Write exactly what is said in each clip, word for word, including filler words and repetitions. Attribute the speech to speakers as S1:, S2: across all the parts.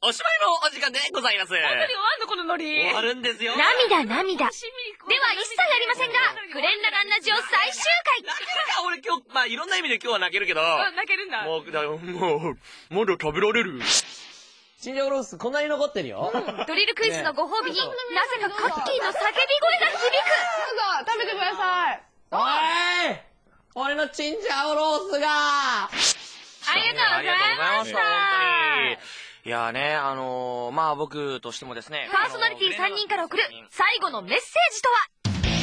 S1: おしまいのお時間でございます。
S2: 本当に終わんのこのノリ。
S1: 終わるんですよ。
S3: 涙涙。では一切ありませんが、グレンラガンラジオ最終回。
S1: 泣けるか俺今日、まあいろんな意味で今日は泣けるけど。
S2: うん、泣けるんだ。
S1: もう、だもう、まだ食べられる。
S4: チンジャオロースこんなに残ってるよ。
S3: ドリルクイズのご褒美に、なぜかカッキーの叫び声が響く。
S2: 食べてください。
S4: おーい俺のチンジャオロースが
S3: ありがとうございました。
S1: 本当に。いやーね、あのー、まあ僕としてもですね。
S3: パーソナリティさんにんから送る最後のメッセージとは？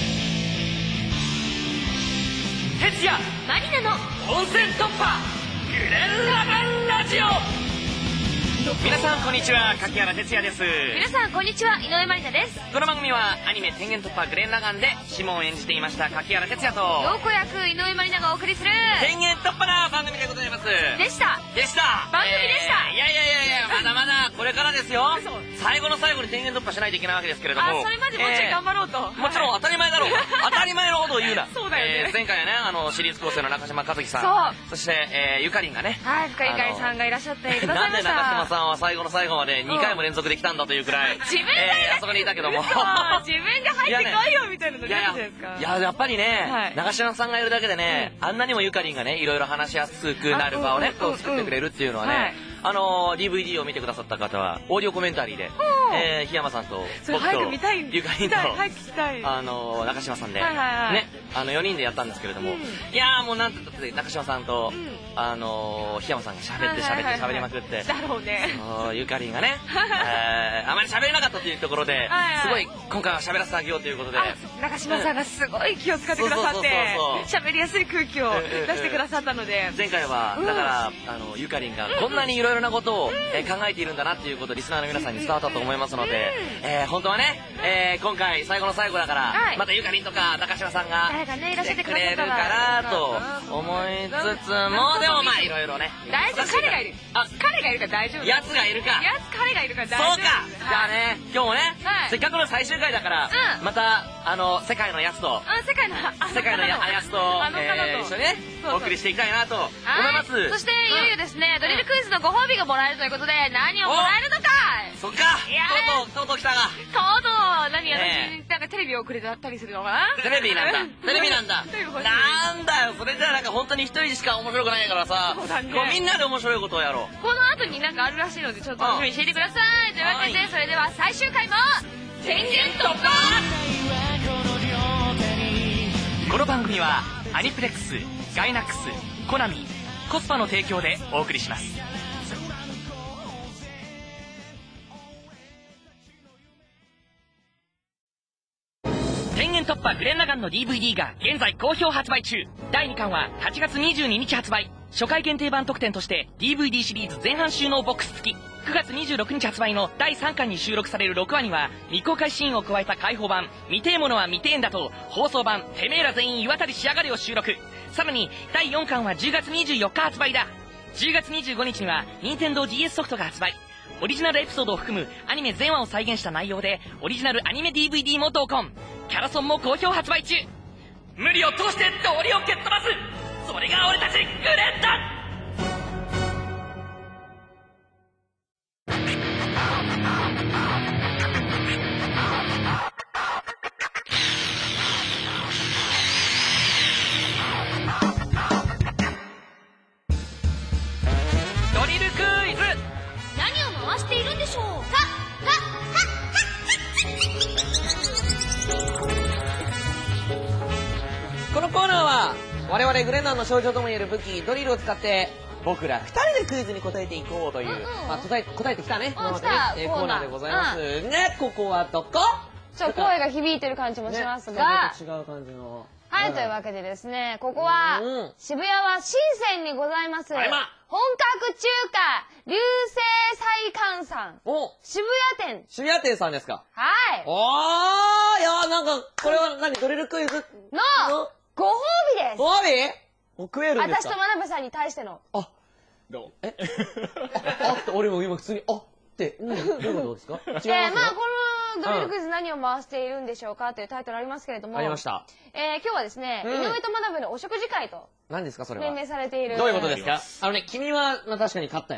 S1: 哲也
S3: マリナの
S1: 温泉突破グレンラガンラジオ。皆さんこんにちは、柿原哲也です。
S3: 皆さんこんにちは、井上まりなです。
S1: この番組はアニメ天元突破グレンラガンでシモンを演じていました柿原哲也と
S3: 陽子役井上まりながお送りする
S1: 天元突破な番組でございます。
S3: でした
S1: でした
S3: 番組でした、
S1: えー、いやいやいやいや、まだまだこれからですよ。最後の最後に天元突破しないといけないわけですけれども、
S2: あ、それまでもうちょい頑張ろうと、
S1: えー、もちろん当たり前だろう当たり前のことを言うな。
S2: そうだよね、
S1: えー、前回はね、あのシリーズ構成の中島和樹さん、そして、えー、ゆかりんがね、
S2: はい、深井ゆかりさんがいらっしゃってくださいました。
S1: なんで中島さんは最後の最後までにかいも連続できたんだというくらい、
S2: 自分が
S1: えー、あそこにいたけども
S2: 自分が入ってこいよみたいなのがあるじゃないですか。
S1: いややっぱりね、長嶋さんがいるだけでね、あんなにもゆかりんがね、いろいろ話しやすくなる場をね、こう作ってくれるっていうのはね、あの ディーブイディー を見てくださった方はオーディオコメンタリーで、え檜山さんと僕とゆかりんとあの中島さんでね、あのよにんでやったんですけれども、いやもうなんて言って中島さんとあの檜山さんが喋って喋って喋りまくって、
S2: だろうね、
S1: ゆかりんがねあまり喋れなかったというところですごい今回は喋らせてあげようということで、
S2: 中島さんがすごい気を使ってくださって喋りやすい空気を出してくださったので、
S1: 前回はだからあのゆかりんがこんなにいろいろなことを考えているんだなっていうことをリスナーの皆さんに伝わったと思いますので、え本当はね、え今回最後の最後だからまたゆかりんとか中島さんが来てくれるかなと思いつつも、でもまあいろいろね、
S2: 大丈夫、彼がいる、あ、彼がいるから大丈夫、
S1: やつがいるか、
S2: やつ彼がいるから大丈夫。
S1: そうか、じゃあね今日もねせっかくの最終回だからまたあの世界のやつと
S2: 世界の
S1: 世界のやつと一緒にねお送りしていきたいなと思います。
S3: そしていよいよですね、ドリルクイズのご褒美がもらえるということで、何をもらえるのか。
S1: そっか、とうとうとうとう来たが、
S3: とうとう何、私なんかテレビをくれたりするのかな。
S1: テレビなんだ、テレビなんだ、なんだよそれじゃあなんか本当に一人しか面白くないからさ、こうみんなで面白いことをやろう。
S3: この後になんかあるらしいのでちょっと楽しみにしていてください。というわけでそれでは最終回も天元突破。
S1: この番組はアニプレックス、ガイナックス、コナミ、コスパの提供でお送りします。天元突破グレンラガンの ディーブイディー が現在好評発売中。だいにかんははちがつにじゅうににち発売。初回限定版特典として ディーブイディー シリーズ前半収納ボックス付き。くがつにじゅうろくにち発売のだいさんかんに収録されるろくわには未公開シーンを加えた開放版見てえものは見てえんだと放送版てめえら全員岩渡りしやがれを収録。さらにだいよんかんはじゅうがつにじゅうよっか発売だ。じゅうがつにじゅうごにちには任天堂 ディーエス ソフトが発売。オリジナルエピソードを含むアニメ全話を再現した内容でオリジナルアニメ ディーブイディー も同梱。キャラソンも好評発売中。無理を通して道理を蹴っ飛ばす、それが俺たちグレンだ。ドリルクイズ、
S3: 何を回しているんでしょうか。
S4: このコーナーは我々グレンランの象徴ともいえる武器ドリルを使って僕らふたりでクイズに答えていこうという、まあ答え答えてきたね今までねコーナーでございますね。ここはどこ？
S2: ちょっと声が響いてる感じもしますが、
S4: 違う感じの。
S2: はい、というわけでですね、ここは渋谷は深センにございます本格中華流星菜館さん渋谷店。
S4: 渋谷店さんですか。
S2: はい。
S4: おー、いやなんかこれは何、ドリルクイズの
S2: ご褒美です。
S4: ご褒美？食えるんですか？
S2: 私と真鍋さんに対しての。
S4: あ、どう？え？あ、あ、俺も今普通に、あって、うん、どういうことですか？違いますよ。えー、まあこのドリルクイズ何を回しているんでしょうかというタイトルありますけれども。ありました。えー、今日はですね、井上と真鍋のお食事会と。何ですかそれは。命名されている。どういうことですか？あのね、君は確かに勝ったよ。う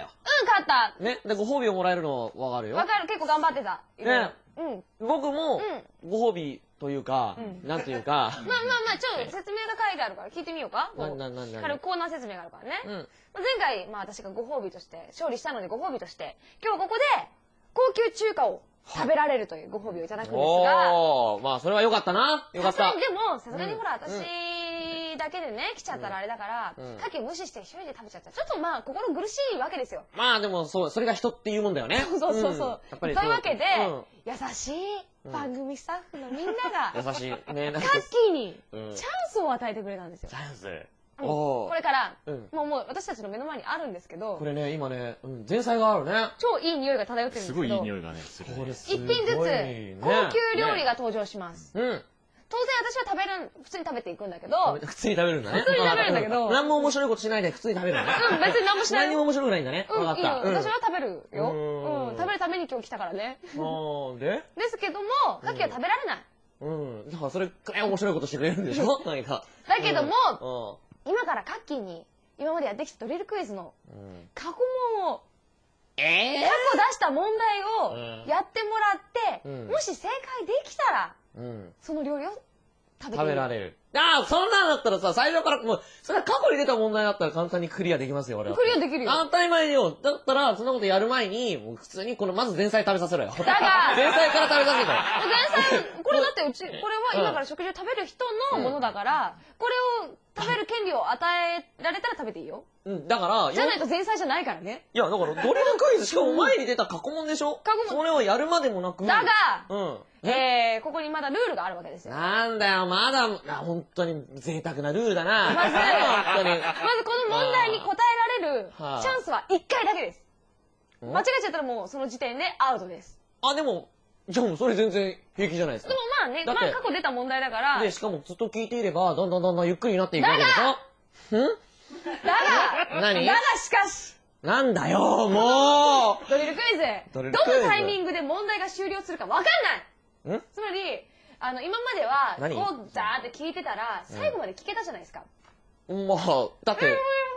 S2: かった。
S4: ね。で、ご褒美をもらえるのわかるよ。
S2: わかる。結構頑張ってた。
S4: ね。うん。僕も、ご褒美というか、なんていうか。まあまあ
S2: まあ、ちょっと説明が書いてあるから聞いてみようか。
S4: な、な、な、な。
S2: 軽くコーナー説明があるからね。うん。前回、まあ私がご褒美として、勝利したのでご褒美として、今日ここで、高級中華を食べられるというご褒美をいただくんですが。
S4: おー、まあそれはよかったな。よかった。
S2: でも、さすがにほら、私だけでね、来ちゃったらあれだから、牡蠣を無視して一人で食べちゃったら、ちょっとまあ、心苦しいわけですよ。
S4: まあでも、そう、それが人っていうもんだよね。
S2: そうそうそうそう。というわけで、優しい番組スタッフのみんなが、
S4: 優しいね。
S2: カッキーにチャンスを与えてくれたんですよ。
S4: チャンス。
S2: これから、もうもう私たちの目の前にあるんですけど。
S4: これね、今ね、前菜があるね。
S2: 超いい匂いが漂ってるんですけど。
S5: すごいいい匂いがね、する。
S2: 一品ずつ、高級料理が登場します。うん。当然私は食べる、普通に食べていくんだけど。
S4: 普通に食べるんだね。
S2: 普通に食べるんだけど。
S4: 何も面白いことしないで普通に食べるんだね。
S2: うん、別に何もしない。
S4: 何も面白くないんだね。
S2: うん、いいよ。私は食べるよ。うん、食べるために今日来たからね。
S4: で
S2: ですけども、牡蠣は食べられない。
S4: うん。だからそれくらい面白いことしてくれるんでしょ何か。
S2: だけども、今からカッキーに今までやってきたドリルクイズの過去問を、え過去出した問題をやってもらって、もし正解できたら、その料理を食べて
S4: 食べられる。ああ、そんなんだったらさ、最初からもう、それは過去に出た問題だったら簡単にクリアできますよ、俺は。
S2: クリアできるよ。
S4: 当たり前よ。だったら、そんなことやる前に、もう普通にこの、まず前菜食べさせろよ。
S2: だが
S4: 前菜から食べさせろよ。
S2: 前菜、これだってうち、これは今から食事を食べる人のものだから、これを食べる権利を与えられたら食べていいよ。
S4: うん、だから、
S2: じゃないと前菜じゃないからね。
S4: いや、だから、ドリルクイズしかも前に出た過去問でしょ過去問。それをやるまでもなく。
S2: だが、
S4: うん。
S2: えー、ここにまだルールがあるわけですよ。
S4: なんだよ、まだ、本当に贅沢なルールだな。
S2: まず、本当に。まずこの問題に答えられるチャンスはいっかいだけです。間違えちゃったらもうその時点でアウトです。
S4: あ、でも、じゃあもうそれ全然平気じゃないですか。
S2: でもまあね、まあ過去出た問題だから。
S4: で、しかもずっと聞いていれば、どんどんどんどんゆっくりになっていくわけでしょ。ん
S2: だが、
S4: 何
S2: だがしかし。
S4: なんだよ、もう
S2: ドリルクイズ。どのタイミングで問題が終了するかわかんない。んつまり、あの、今までは、こう、ザーって聞いてたら、最後まで聞けたじゃないですか。
S4: まあ、だって、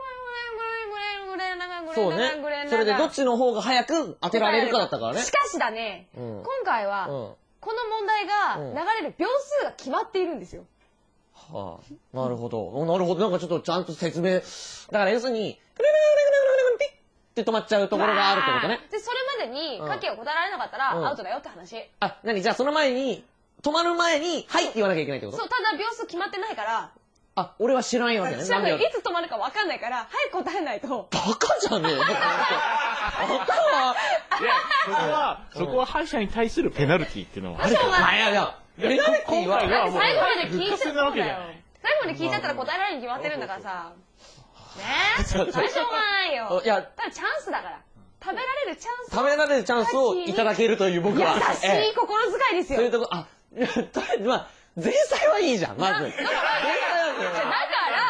S4: そうね。それでどっちの方が早く当てられるかだったからね。
S2: しかしだね、今回は、この問題が流れる秒数が決まっているんですよ。
S4: はあ、なるほど。なるほど。なんかちょっとちゃんと説明。だから要するに、って止まっちゃうところがあるってことね。
S2: で、それまでに、牡蠣を答えられなかったら、アウトだよって話。
S4: あ、なにじゃあその前に、止まる前に、はいって言わなきゃいけないってこと？
S2: そう、ただ秒数決まってないから。
S4: あ、俺は知らないわけね。
S2: 知らない。いつ止まるか分かんないから、早く答えないと。
S4: バカじゃねえよ。バカは。
S5: いや、そこは、そこは敗者に対するペナルティっていうのは
S2: あるから。
S4: いやいや、ペナルティは、
S2: 最後まで聞いちゃったんだよ。最後まで聞いちゃったら答えられるに決まってるんだからさ。ねえ。それしょうがないよ。
S4: いや、
S2: ただチャンスだから。食べられるチャンス。
S4: 食べられるチャンスをいただけるという僕は。
S2: 優しい心遣いですよ。
S4: そういうとこ、あ、とりあえず、まあ、前菜はいいじゃん、まず。だから、
S2: だから、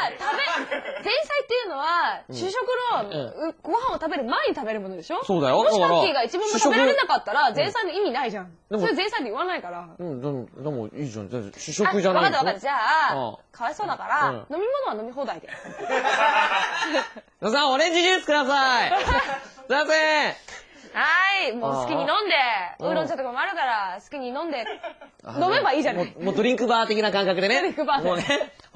S2: 食べ、前菜っていうのは、主食のご飯を食べる前に食べるものでしょ？
S4: そうだよ。
S2: もしカッキーが一問も食べられなかったら、前菜の意味ないじゃん。それ前菜って言わないから。
S4: うん、でも、でもいいじゃん。主食じゃない。
S2: 分かった分かった。じゃあ、かわいそうだから、飲み物は飲み放題で。
S4: 野さん、オレンジジュースください。すいません。
S2: はい、もう好きに飲んで、ウーロン茶とかもあるから、好きに飲んで、飲めばいいじゃない。
S4: もうドリンクバー的な感覚でね。
S2: ドリンクバーで。
S4: もうね。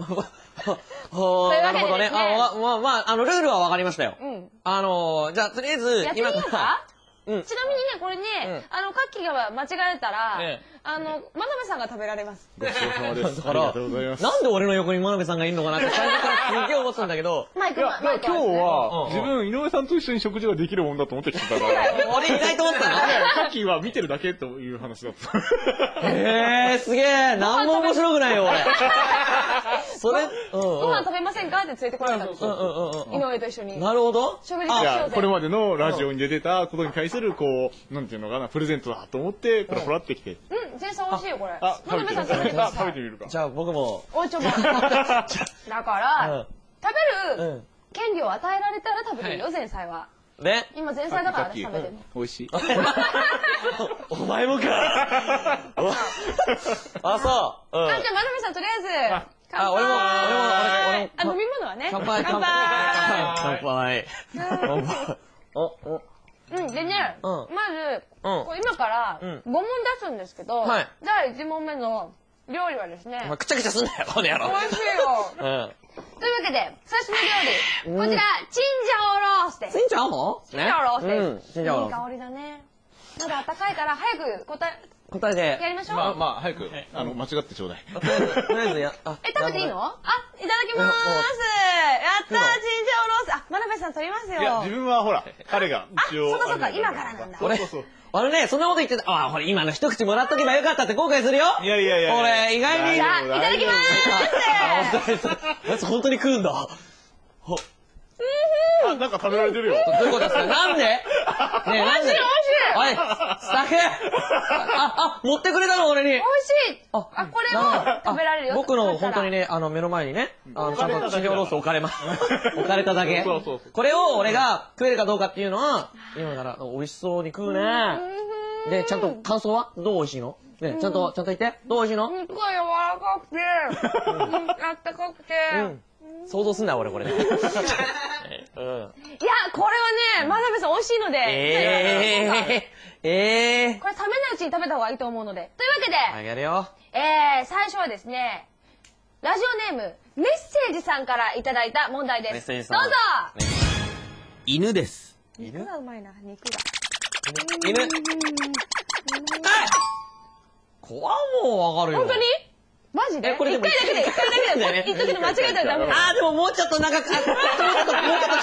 S4: なるほどね。あ、まあ、まあ、あの、ルールはわかりましたよ。うん。あの、じゃあ、とりあえず、
S2: 今から。ちなみにね、これね、あの、カッキーが間違えたら、あの、真鍋さんが食べられます。
S5: ごちそうさまです。
S4: だから、なんで俺の横に真鍋さんがいるのかなって最初からすげえ思ってたんだけど。
S5: いや、今日は、自分、井上さんと一緒に食事ができるもんだと思って来てたから。
S4: 俺いないと思ったの？
S5: カッキーは見てるだけという話だった。
S4: へえ、すげえ、なんも面白くないよ、俺。それ、
S2: ご飯食べませんかって連れてこられたんですよ。井上と一緒に。
S4: なるほど。
S2: 食事しようぜ。
S5: これまでのラジオに出てたことに対する、こう、なんていうのかな、プレゼントだと思って、これもらってきて。
S2: うん、全然美味しいよ、これ。
S5: あ、食べてみるか。食べてみるか。
S4: じゃあ僕も。
S2: おいちょも。だから、食べる権利を与えられたら食べてるよ、前菜は。
S4: ね。
S2: 今前菜だから私食べても。
S5: 美味しい。
S4: お前もか。あ、そう。
S2: あ、じゃあ、まなみさんとりあえず。
S4: あ、俺も、俺も、俺も、
S2: あ、飲み物はね。
S4: 乾杯、乾杯。乾杯。乾杯。
S2: うん、でね、まず、これ今からごもん出すんですけど、だいいち問目の料理はですね、
S4: くちゃくちゃすんなよ、この野郎。
S2: 美味しいよ。というわけで、最初の料理、こちら、チンジャオロースです。
S4: チンジャオロース
S2: チンジャオロースです。
S4: いい香
S2: りだね。まだ暖かいから早く答え、
S4: 答えで。
S2: やりましょう。
S5: まあまあ、早く、あの、間違ってちょうだい。
S4: とりあえずや、あ。
S2: え、食べていいの？あ、いただきまーす。やったー、チンジャオロース。あ、真鍋さん取りますよ。
S5: いや、自分はほら、彼が一応。
S2: あ、そうかそうか、今からなんだ。
S4: 俺、あれね、そんなこと言ってた。あ、ほら、今の一口もらっとけばよかったって後悔するよ。
S5: いやいやいや。
S2: 俺、
S4: 意外に。
S2: じゃあ、いただきまーす。
S4: あ、本当に食うんだ。
S5: あ、なんか食べられてるよ。
S4: どういうことですか？なんで？ねえ、なんで？
S2: 美味しい美味しい。
S4: おい、スタッフ！あ、あ、持ってくれたの俺に。
S2: 美味しい。あ、これを食べられるよ。
S4: 僕の本当にね、あの、目の前にね、あの、ちゃんとチンジャオロース置かれます。置かれただけ。
S5: そうそうそう。
S4: これを俺が食えるかどうかっていうのは、今から美味しそうに食うね。で、ちゃんと感想はどう美味しいの？ね、ちゃんと、ちゃんと言って。どう美味しいの？
S2: すっごい柔らかくて、あったかくて。
S4: 想像すんな、俺、これ。うん。いや、
S2: これはね、真鍋さん美味しいので。
S4: ええええ
S2: これ冷めないうちに食べた方がいいと思うので。というわけで、
S4: あげるよ。
S2: えー、最初はですね、ラジオネーム、メッセージさんからいただいた問題です。
S4: メッセージさん。
S2: どうぞ。
S6: 犬です。
S2: 肉がうまいな、肉が。
S4: 犬。こわもうわかるよ。
S2: 本当に？マジで？
S4: これでも
S2: 一回だけで、一回だけで。言っとくの間違えたらダメだよ。
S4: あー、でももうちょっと長く、もうちょっと、もうちょっと聞かせて。もうちょっ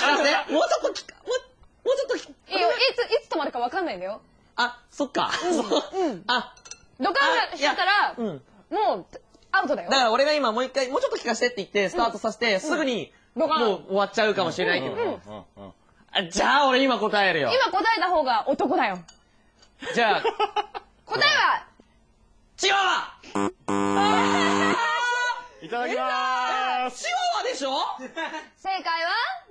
S4: と、もうちょっと。
S2: いいよ、いつ、いつ止まるかわかんないんだよ。
S4: あ、そっか。
S2: うん。
S4: あ、
S2: ドカンしちゃったら、もう、アウトだよ。
S4: だから俺が今もう一回、もうちょっと聞かせてって言って、スタートさせて、すぐに、もう終わっちゃうかもしれないけど。じゃあ俺今答えるよ。
S2: 今答えた方が男だよ。
S4: じゃあ、
S2: 答えは、
S4: チワワ
S5: いただきまーす。
S4: チワワでしょ？
S2: 正解は、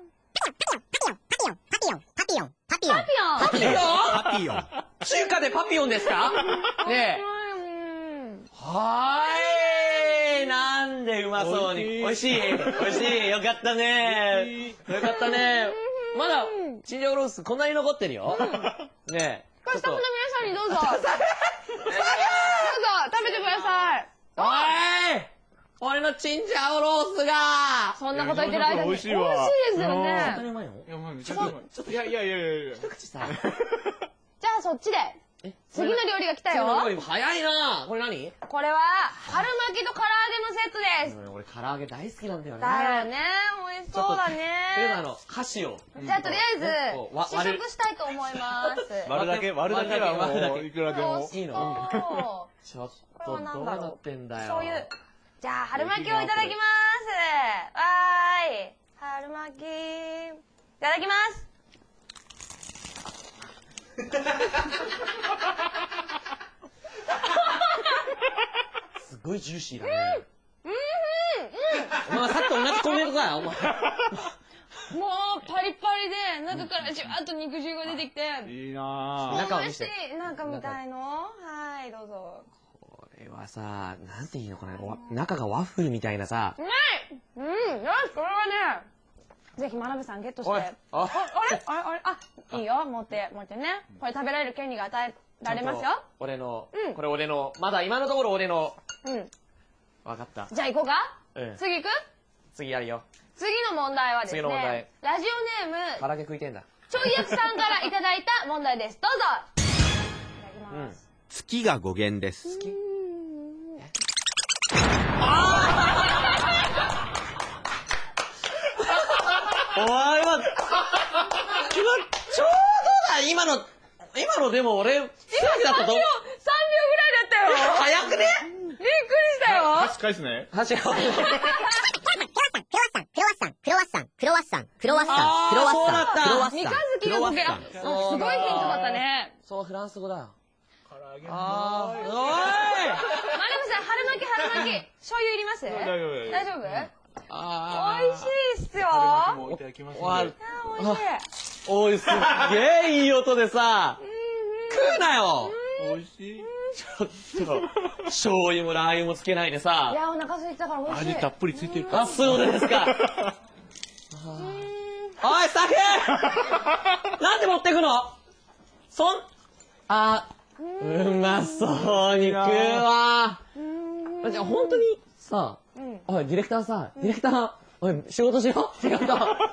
S6: パピヨン、パピヨン、パピヨン、
S2: パピヨン。
S4: パピヨン？
S6: パピヨン。
S4: 中華でパピヨンですか？ねえ。はーい。なんでうまそうに。美味しい。美味しい。よかったね。よかったね。まだ、チンジャオロースこんなに残ってるよ。ねえ。
S2: これスタッフの皆さんにどうぞ。どうぞ、食べてください。
S4: おーい！俺のチンジャオロースが
S2: そんなこと言ってる間に。美味しいですよね。
S4: 本当にうまいの？
S5: いや、もうめちゃくちゃうまい。ちょっと、いやいやいやいや。
S4: 一口さ。
S2: じゃあそっちで。次の料理が来たよ。
S4: 早いな。これ何？
S2: これは、春巻きと唐揚げのセットです。
S4: 俺唐揚げ大好きなんだよね。
S2: だよね。美味しそうだね。
S4: とりあえずあの、箸を。
S2: じゃあとりあえず、試食したいと思います。
S5: 割るだけ、割るだけはもう、いくらでも。
S4: いいの？ちょっと、どうなってんだよ。
S2: 醤油。じゃあ、春巻きをいただきます。わーい。春巻き。いただきます。
S4: すごいジューシーだね。うんうんうん。お前さっきと同じコメントだよ、お前。
S2: もうパリパリで中からじゅわっと肉汁が出てきて。
S5: いいなぁ。
S4: 中を見せて。
S2: 中みたいの？はい、どうぞ。
S4: これはさ、なんていいのかな、中がワッフルみたいなさ。
S2: うまい！うん、よし、これはね、ぜひ、真鍋さんゲットして。あれあれあれあ、いいよ、持って、持ってね。これ食べられる権利が与えられますよ。
S4: 俺の、これ俺の、まだ今のところ俺の。
S2: うん。
S4: わかった。
S2: じゃあ行こうか？
S4: うん。
S2: 次行く？
S4: 次やるよ。
S2: 次の問題はですね、
S4: 次の問題。
S2: ラジオネーム、
S4: 唐揚げ食いてんだ。
S2: ちょいやつさんからいただいた問題です。どうぞ！いただきます。
S6: 月が語源です。月？
S4: お前は、ちょうどだ、今の、今のでも俺、今さんびょう、
S2: さんびょうぐらいだったよ。
S4: 早くね？
S2: びっくりしたよ。
S5: 箸返すね。
S4: 箸を。
S6: クロワッサン、クロワッサン、クロワッサン、クロワッサン、クロワッサン、クロワッサン、クロワッサン、
S2: 三日月の時計、あ、すごいヒントだったね。
S4: そう、フランス語だよ。
S5: 唐揚げ。
S4: あー、おい！
S2: マナムさん、春巻き、春巻き。醤油いります？
S5: 大丈夫。
S2: 大丈夫？
S4: あ
S2: 美味しいっすよ。
S5: もういただきますね。
S2: 美味しい。
S4: おい、すっげえいい音でさ、食うなよ。
S5: 美味しい。
S4: ちょっと、醤油もラー油もつけないでさ。
S2: いや、お腹空いてたから美味しい。
S5: 味たっぷりついてる。
S4: あ、そうですか。 おい、スタッフなんで持ってくのそん、あ、うまそう、肉は。じゃあ、本当にさ、おい、ディレクターさ、ディレクター、おい、仕事しよう。仕事。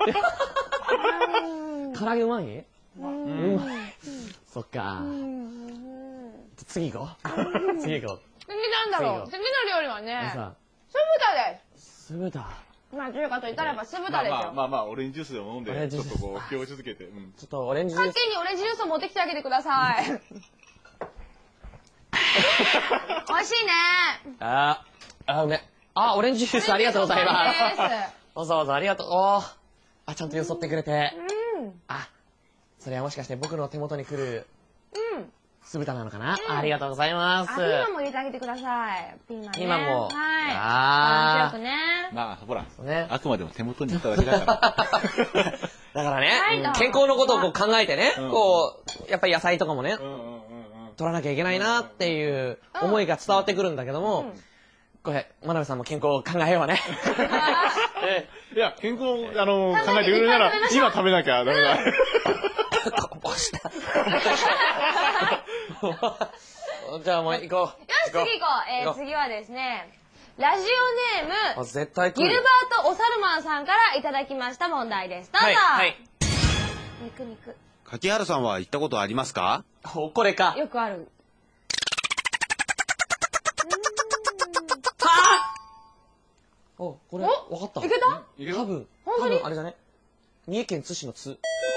S4: 唐揚げうまい？うまい。そっか。次行こう。次行こう。
S2: 次なんだろう。次の料理はね、酢豚です。
S4: 酢豚。
S2: まあ中華と言ったらやっぱ酢豚ですよ。
S5: まあまあオレンジジュースでも飲んで、ちょっとこう気を続けて。ちょ
S4: っとオレンジジュース。
S2: カッキーにオレンジジュースを持ってきてあげてください。美味しいね。
S4: あ、あ、うめ。あ、オレンジジュースありがとうございます。わざわざありがとう。おー。あ、ちゃんとよそってくれて。うん。あ、それはもしかして僕の手元に来る、うん。酢豚なのかな、ありがとうございます。
S2: ピーマンも入れてあげてください。ピーマンね。
S4: ピーマンも。
S2: はい。ああ。ね。
S5: まあ、ほら、あくまでも手元にあっただけだから。
S4: だからね、健康のことをこう考えてね、こう、やっぱり野菜とかもね、取らなきゃいけないなっていう思いが伝わってくるんだけども、これ、真鍋さんも健康を考えようね。
S5: いや、健康を、あの、考えてくれるなら、今食べなきゃダメだ。
S4: こぼした。じゃあもう行こう。
S2: よし、次行こう。えー、次はですね、ラジオネーム、
S4: 絶対
S2: ギルバート・オサルマンさんからいただきました問題です。どうぞ。はい。肉肉。
S6: 柿原さんは行ったことありますか？
S4: お、これか。
S2: よくある。
S4: はぁ！お、これ、わかった。
S2: いけた？
S4: 多分、多分あれじゃね？三重県津市の津。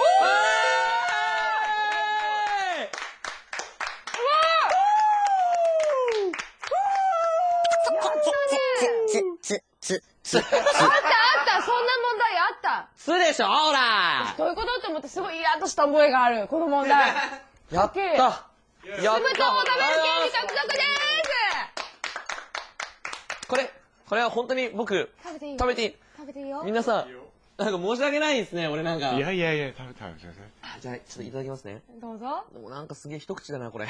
S4: つ、つ、つ。あったあった、そんな問題あった。つでしょ、ほら。
S2: どういうことって思ってすごいイラッとした覚えがある、この問題。
S4: やった。やった。酢豚を食べる権利獲得でーす。これ、これは本当に僕、
S2: 食べていい？
S4: 食べていい？
S2: 食べていいよ。
S4: みんなさ、なんか申し訳ないですね、俺なんか。
S5: いやいやいや、食べ食べ食べ。
S4: じゃあ、ちょっといただきますね。
S2: どうぞ。
S4: でもなんかすげえ一口だな、これ。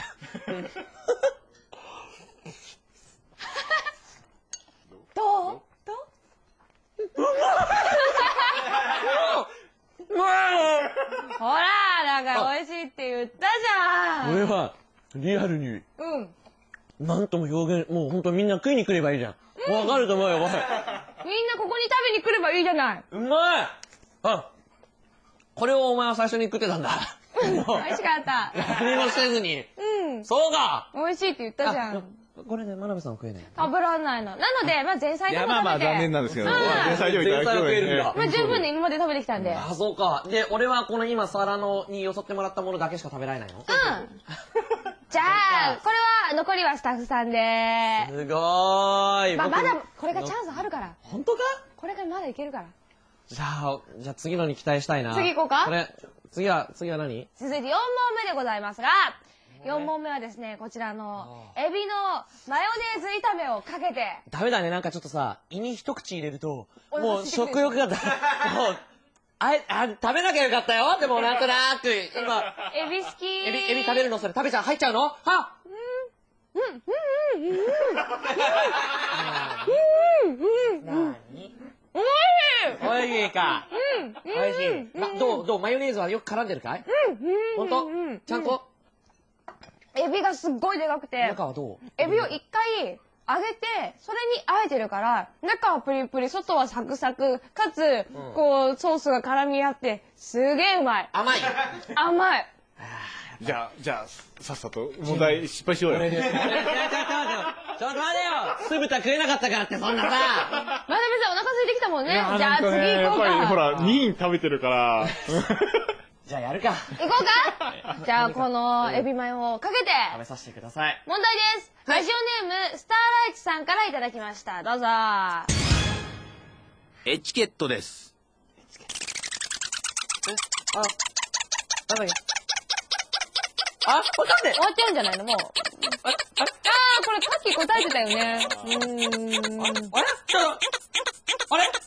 S2: どう？どう？ほら、だから美味しいって言ったじゃん。
S4: 俺は、リアルに。
S2: うん。
S4: なんとも表現、もうほんとみんな食いに来ればいいじゃん。わかると思うよ、お前。
S2: みんなここに食べに来ればいいじゃない。
S4: うまい！あ、これをお前は最初に食ってたんだ。
S2: 美味しかった。
S4: 何もせずに。うん。そうか！
S2: 美味しいって言ったじゃん。
S4: これね、真鍋さんは食えない。
S2: 食べられないの。なので、まあ前菜でも食べて。いや、
S5: まあまあ残念なんですけど、前菜でもいただく
S4: 食えるんだ。
S2: まあ十分ね、今まで食べてきたんで。
S4: あ、そうか。で、俺はこの今皿のによそってもらったものだけしか食べられないの？うん。
S2: じゃあ、これは、残りはスタッフさんでー
S4: す。すごーい。
S2: まあまだ、これがチャンスあるから。
S4: 本当か？
S2: これがまだいけるから。
S4: じゃあ、じゃあ次のに期待したいな。
S2: 次行こうか。
S4: これ、次は、次は何？
S2: 続いてよん問目でございますが、よん問目はですね、こちらの、エビのマヨネーズ炒めをかけて。
S4: ダメだね、なんかちょっとさ、胃に一口入れると、もう食欲が、もう、あれ、あ、食べなきゃよかったよ。でもなんとなく、今。
S2: エビ好き
S4: エビ、エビ食べるのそれ食べちゃう、入っちゃうの？はうん、うん、うん、うん、うん。うん、うん。なに？
S2: おいしい！
S4: おいしいか。
S2: うん。
S4: おいしい。ま、どう、どう、マヨネーズはよく絡んでるかい？うん。ほんと？ちゃんと？
S2: エビがすっごいでかくて。
S4: 中はどう？
S2: エビを一回揚げて、それにあえてるから、中はプリプリ、外はサクサク、かつ、こう、ソースが絡み合って、すげえうまい。
S4: 甘い？
S2: 甘い。
S5: じゃあ、じゃあ、さっさと問題失敗しようよ。
S4: ちょっと待てよ。酢豚食えなかったからって、そんなさ。
S2: まだ別にお腹空いてきたもんね。じゃあ次行こうか。
S5: やっぱりほら、に品食べてるから。
S4: じゃあやるか。
S2: 行こうか。じゃあこのエビマヨをかけて。
S4: 食べさせてください。
S2: 問題です。ラジオネーム、スターライチさんからいただきました。どうぞ。
S6: エチケットです。
S4: あ、なんだっけ。あ、わかんねえ。
S2: 終わっちゃうんじゃないのもう。あ、あー、これさっき答えてたよね。うーん。
S4: あれちょっと、あれ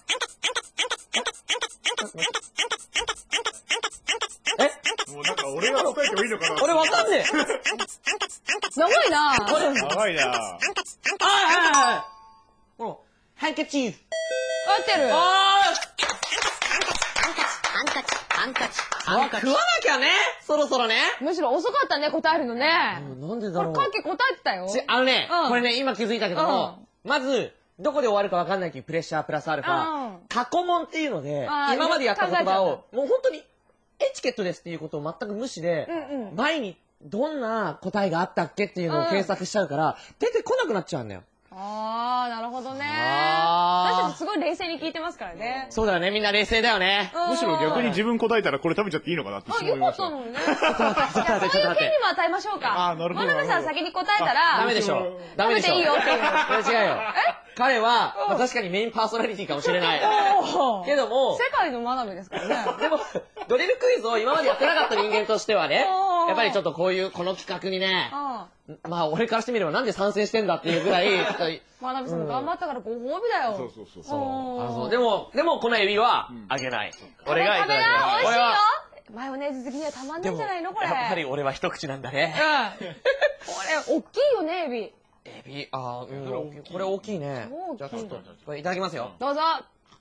S4: え
S5: もうなんか俺が答えてもいいのかな？
S4: 俺わかんねえ。
S2: 長いな
S5: 長いな。
S4: あ、はいはいはい。ほら、ハンカチーフ。
S2: 合ってる。
S4: あー
S7: ハンカチ、ハンカチ、ハンカチ。
S4: 食わなきゃね、そろそろね。
S2: むしろ遅かったね、答えるのね。
S4: なんでだろう。
S2: これ、カッキー答えてたよ。
S4: あのね、これね、今気づいたけども、まず、どこで終わるか分かんないっていうプレッシャープラスアルファ、過去問っていうので、今までやった言葉を、もう本当に、エチケットですっていうことを全く無視で、前にどんな答えがあったっけっていうのを検索しちゃうから、出てこなくなっちゃうんだよ。
S2: あー、なるほどね。私たちすごい冷静に聞いてますからね。
S4: そうだよね、みんな冷静だよね。
S5: むしろ逆に自分答えたらこれ食べちゃっていいのかなって
S2: あ、よかったのにね。じゃあそういう権利も与えましょうか。
S5: あ、なるほど。
S2: 真鍋さん先に答えたら。
S4: ダメでしょ。ダメでしょ。
S2: 食べていいよっていう。
S4: 違うよ。彼は、確かにメインパーソナリティかもしれない。けども、
S2: 世界の真鍋ですからね。
S4: でも、ドリルクイズを今までやってなかった人間としてはね、やっぱりちょっとこういう、この企画にね、まあ俺からしてみればなんで参戦してんだっていうぐらい、
S2: 真鍋さん頑張ったからご褒美だよ。
S5: そうそうそう。
S4: そうでも、でもこのエビはあげない。俺がいただきます。
S2: 美味しいよ。マヨネーズ好きにはたまんないんじゃないのこれ。
S4: やっぱり俺は一口なんだね。
S2: うん。これ、大きいよね、エビ。
S4: エビ、あー、うん、これ大きいね。じゃあちょっと、これいただきますよ。
S2: どうぞ。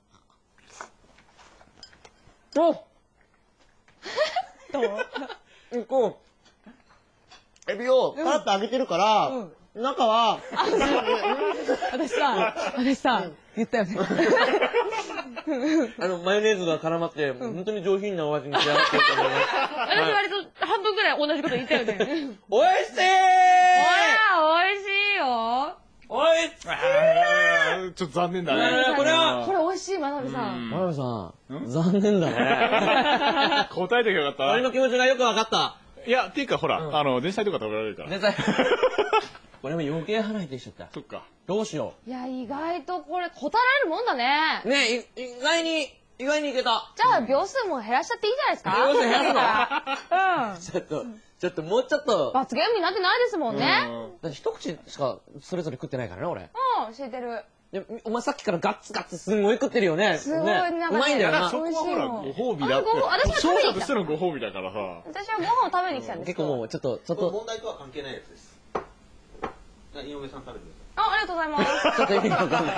S4: おどうこう、エビをパラッと揚げてるから、中は、
S2: 私さ、私さ、言ったよね。
S4: あの、マヨネーズが絡まって、本当に上品なお味に仕上がってると思います。
S2: 私割と半分ぐらい同じこと言ったよね。
S4: おいしい
S2: ほら、美味しいよ。
S4: おいしい
S5: ちょっと残念だね。
S4: これは、
S2: これ美味しい、真鍋さん。
S4: 真鍋さん、残念だね。
S5: 答えときゃよかった。
S4: 俺の気持ちがよくわかった。
S5: いや、っていうかほら、あの、前菜とか食べられるから。
S4: 前菜。これも余計腹減ってきちゃった。
S5: そっか。
S4: どうしよ
S2: いや、意外とこれ答えられるもんだね。
S4: う。ねえ、意外に、意外にいけた。
S2: じゃあ、秒数も減らしちゃっていいじゃないですか。
S4: 秒数減ら
S2: す
S4: のうん。ちょっと、ちょっともうちょっと。
S2: 罰ゲームになってないですもんね。
S4: だって一口しかそれぞれ食ってないからね、俺。
S2: うん、教えてる。
S4: でお前さっきからガッツガッツすんごい食ってるよね。
S2: すごい、なんか
S4: うまいんだよな。
S5: そこはほら、ご褒美だって。勝者としてのご褒美だからさ。
S2: 私はご飯を食べに来たんです
S4: 結構もう、ちょっと、ちょっと。
S6: 問題とは関係ないやつです。井上さん食べてください。
S2: あ、ありがとうございます。
S4: ちょっと意味がわかんない。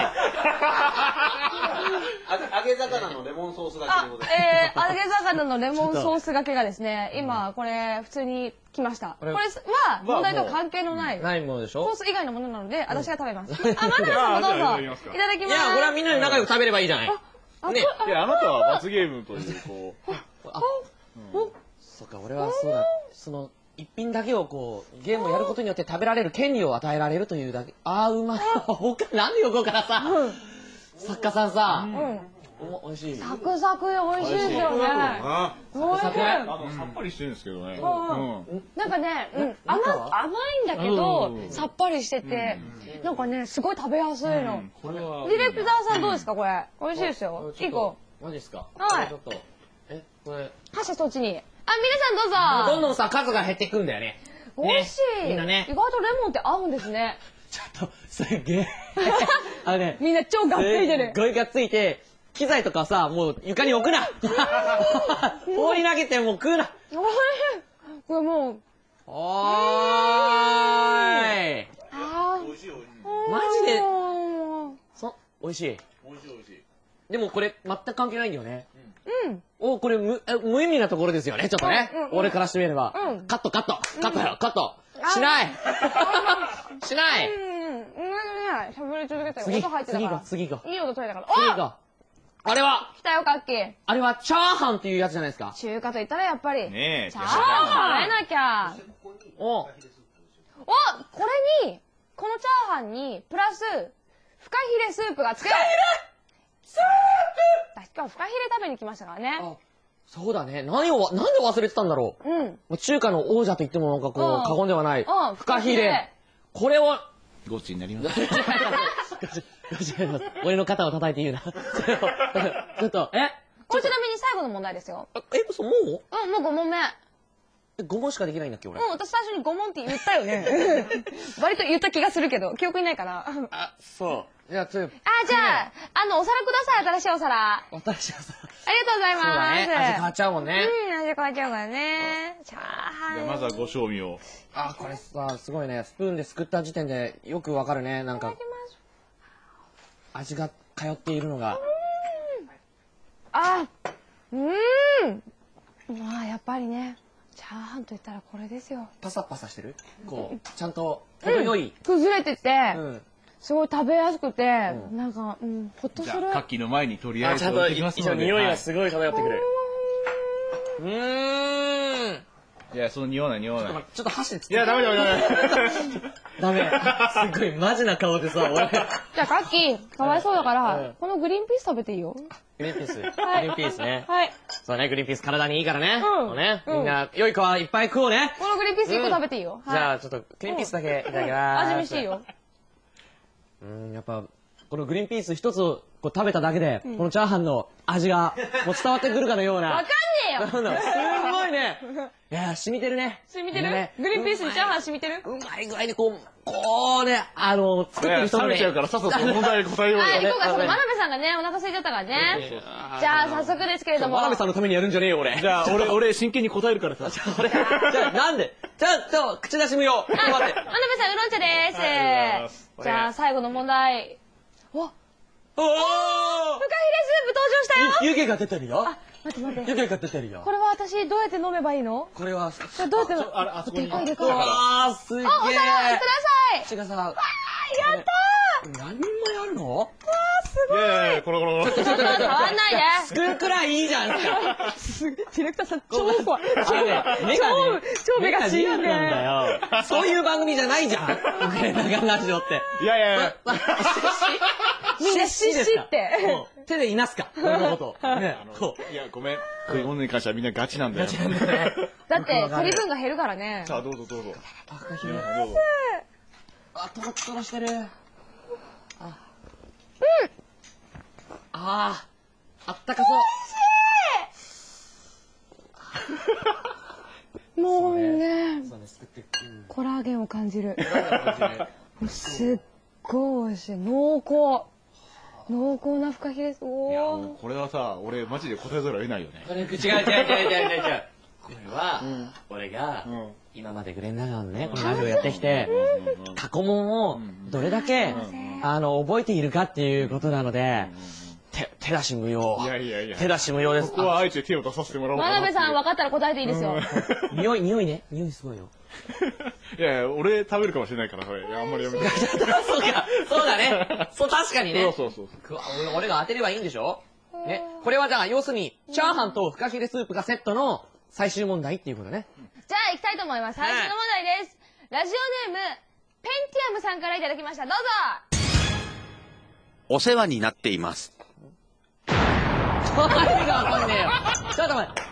S6: 揚げ魚のレモンソースがけでございます。
S2: えー、揚げ魚のレモンソースがけがですね、今、これ、普通に来ました。これは、問題とは関係のない、
S4: ないものでしょ
S2: コース以外のものなので、私が食べます。あ、真鍋さんもどうぞ。いただきます。
S4: いや、これはみんなで仲良く食べればいいじゃない。
S5: ね。いや、あなたは罰ゲームという、こう。
S4: あ、そっか、俺はそうだ、その、一品だけをこう、ゲームをやることによって食べられる権利を与えられるというだけ。あー、うまい。他、なんで横からさ、作家さんさ、お、美味しい。
S2: サクサクで美味しいですよね。
S5: サクサク。あの、さっぱりしてるんですけどね。
S2: なんかね、うん、甘、甘いんだけど、さっぱりしてて、なんかね、すごい食べやすいの。ディレクターさんどうですか、これ。美味しいですよ。いい子。
S4: マジですか？
S2: はい。
S4: ちょっと、え、これ。
S2: 箸そっちに。あ、皆さんどうぞ。
S4: どんどんさ、数が減っていくんだよね。
S2: 美味しい。
S4: みんなね。
S2: 意外とレモンって合うんですね。
S4: ちょっと、すげえ。あのね。
S2: みんな超がっついてる。
S4: すごいがっついて、機材とかさ、もう床に置くな放り投げてもう食うな
S2: これもう。
S4: おーい
S5: あー。美味しい美味しい。
S4: マジで、そ、美味しい。
S5: 美味しい美味しい。
S4: でもこれ、全く関係ないんだよね。
S2: うん。
S4: お、これ無、無意味なところですよね、ちょっとね。俺からしてみれば。カット、カット、カットよ、カット。しないしない
S2: うん。うん。しゃべり続けて
S4: 次、
S2: 音入ってたから。
S4: 次が、次が。
S2: いい音取れたから。
S4: 次が。あれは
S2: 来たよ、カッキー。
S4: あれはチャーハンっていうやつじゃないですか。
S2: 中華と言ったらやっぱり。
S5: ねえ。
S2: チャーハン食べなきゃ。
S4: おお、
S2: これに、このチャーハンに、プラス、フカヒレスープがつく。フカヒレスープ今日フカヒレ食べに来ましたからね。
S4: あ、そうだね。何を、なんで忘れてたんだろう。うん。中華の王者と言ってもなんかこう、過言ではない。うん。フカヒレ。これを、
S5: ゴチになります。
S4: 俺の肩を叩いて言うな。ちょっと、え
S2: これちなみに最後の問題ですよ。
S4: え、嘘もう
S2: うん、もうご問目。
S4: え、ご問しかできないんだっけ、俺。
S2: うん、私最初にご問って言ったよね。割と言った気がするけど、記憶にないかな。
S4: あ、そう。じゃあ、つ
S2: あ、じゃあ、あの、お皿ください、新しいお皿。
S4: 新しいお皿。
S2: ありがとうございます。
S4: そうだね。味変わっちゃうもんね。
S2: うん、味変わっちゃうからね。チャーハン。
S5: じゃあ、まずはご賞味を。
S4: あ、これさ、すごいね。スプーンですくった時点でよくわかるね。なんか、味が通っているのが。
S2: あ、 うーん。まあ、やっぱりね、チャーハンと言ったらこれですよ。
S4: パサパサしてるこう、ちゃんと、程よい。
S2: 崩れてて、すごい食べやすくて、なんか、うん、ほっとする。
S5: じゃあ、カッキーの前にとりあえず
S4: ちゃんと、
S5: 置いてきますので。
S4: 匂いがすごい漂ってくる。うーん。
S5: いや、その匂わない匂わない。
S4: ちょっと箸でつって。
S5: いや、ダメダメダメ。
S4: ダメ。すっごいマジな顔でさ、俺。
S2: じゃあ、カッキー、かわいそうだから、このグリーンピース食べていいよ。
S4: グリーンピース。グリーンピースね。
S2: はい。
S4: そうね、グリーンピース体にいいからね。
S2: うん
S4: ね。みんな、良い子はいっぱい食おうね。
S2: このグリーンピースいっこ食べていいよ。
S4: じゃあ、ちょっと、グリーンピースだけいただきます。
S2: 味見していいよ。
S4: うん、やっぱ、このグリーンピース一つこう食べただけで、このチャーハンの味がもう伝わってくるかのような。
S2: わかんねえよ。
S4: すごいね。いや、染みてるね。
S2: 染みてるグリーンピースにチャーハン染みてる
S4: うまい具合にこう、こうね、あの、作ってる人もね。
S5: 冷めちゃうからさっさと問題答えようよ。
S2: はい、行こうか。その真鍋さんがね、お腹空いちゃったからね。じゃあ、早速ですけれども。
S4: 真鍋さんのためにやるんじゃねえよ、俺。
S5: じゃあ、俺、俺、真剣に答えるからさ。
S4: じゃあ、俺、じゃあ、なんでじゃあ、じゃあ、口出し無用。ちょっと待って。
S2: 真鍋さん、ウーロン茶です。じゃあ、最後の問題。わ
S4: おー
S2: フカヒレスープ登場したよ
S4: 湯気が出てるよ。
S2: あ、待って待って。
S4: 湯気が出てるよ。
S2: これは私、どうやって飲めばいいの
S4: これは、
S2: これどうやって飲め
S5: あれ、あそこに。
S2: でかいでかい。
S4: あー、すげえ。
S2: あ、お皿ください
S4: ちがさ、
S2: やったー
S4: 何人もやるの
S5: いやいやいや、これこれこれ。
S2: ちょっと触んないで
S4: 作るくらいいいじゃんか。
S2: ディレクターさん、超怖い。
S4: あのね、目がね、
S2: 超目が死んで
S4: 目がリアルなんだよ。そういう番組じゃないじゃん。ウクレナガンラジオって。
S5: いやいやいや。
S2: みんなシッシッって。
S4: 手でいなすか、このこと。ね、こ
S5: いや、ごめん。食い物に関してはみんなガチなんだよ。
S2: だって、取り分が減るからね。
S5: さあ、どうぞどうぞ。
S4: う。赤ひれ。
S5: どうぞ。
S4: あ、トロットロしてる。あ。
S2: うん
S4: あー、あったかそう。
S2: もうね、
S4: そうね、作って。
S2: コラーゲンを感じる。すっごい美味しい。濃厚。濃厚なフカヒレス。
S5: いや、もうこれはさ、俺マジで答えざるを得ないよね。
S4: これ、違う違う違う違う違う。これは、俺が、今までグレンラガンのね、このラジオやってきて、過去問をどれだけ、あの、覚えているかっていうことなので、手、手出し無用。
S5: いやいやいや。
S4: 手出し無用です。
S5: ここはあえて手を出させてもらおうかな。
S2: 真鍋さん分かったら答えていいですよ。
S4: 匂い、匂いね。匂いすごいよ。
S5: いやいや、俺食べるかもしれないから、それ。あんまりやめて。
S4: そうか、そうだね。そう、確かにね。
S5: そうそうそう。
S4: 俺俺が当てればいいんでしょね。これはじゃあ、要するに、チャーハンとフカヒレスープがセットの最終問題っていうことね。
S2: じゃあ行きたいと思います。最初の問題です。ラジオネーム、ペンティアムさんからいただきました。どうぞ。
S6: お世話になっています。
S4: 意味がわかんねえよ。ちょっと待って。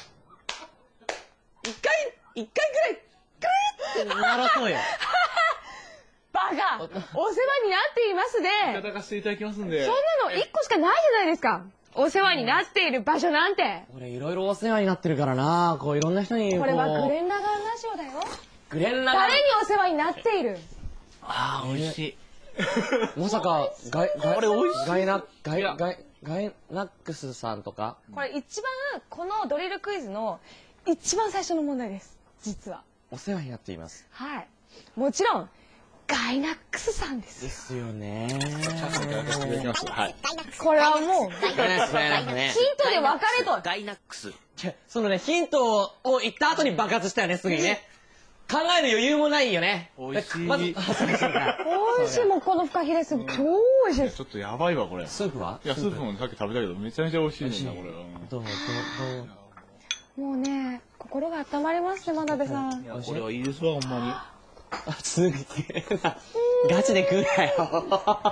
S4: 一回、一回くらい、クイーってならそうよ。
S2: バカお世話になっていますね。
S5: いただかせていただきますんで。
S2: そんなの一個しかないじゃないですか。お世話になっている場所なんて。
S4: 俺いろいろお世話になってるからな、こういろんな人にこう。
S2: これはグレンラガンラジオだよ。
S4: グレンラガン。
S2: 誰にお世話になっている。
S5: ああ、美味しい。
S4: まさか、ガイ、ガイ、
S5: これ美味しい
S4: ガイナ、ガイ、ガイ、ガイナックスさんとか。
S2: これ一番、このドリルクイズの一番最初の問題です。実は。
S4: お世話になっています。
S2: はい。もちろん、ガイナックスさんです。
S4: ですよね。
S5: はい。
S2: これはもう、
S4: ガイナックス、ガイナックスね。
S2: ヒントで分かれと。
S6: ガイナックス。
S4: そのね、ヒントを言った後に爆発したよね、すぐにね。考える余裕もないよね。
S5: 美味しい。
S4: まず、あ、そうかそうか。
S2: 美味しいもん、このフカヒレスープ。超美味しいです。
S5: ちょっとやばいわ、これ。
S4: スープはい
S5: や、スープもさっき食べたけど、めちゃめちゃ美味しいねんな、これ。
S4: どう、どう、どう。
S2: もうね、心が温まりますね、真鍋さん。
S5: これはいいですわ、ほんまに。
S4: あ、すげえな。ガチで食うなよ。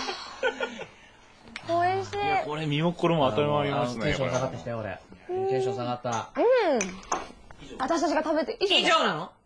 S2: 美味しい。
S5: いや、これ身も心も温まりますね。
S4: テンション下がってきたよ、俺。テンション下がった。
S2: うん。私たちが食べて
S4: 以上なの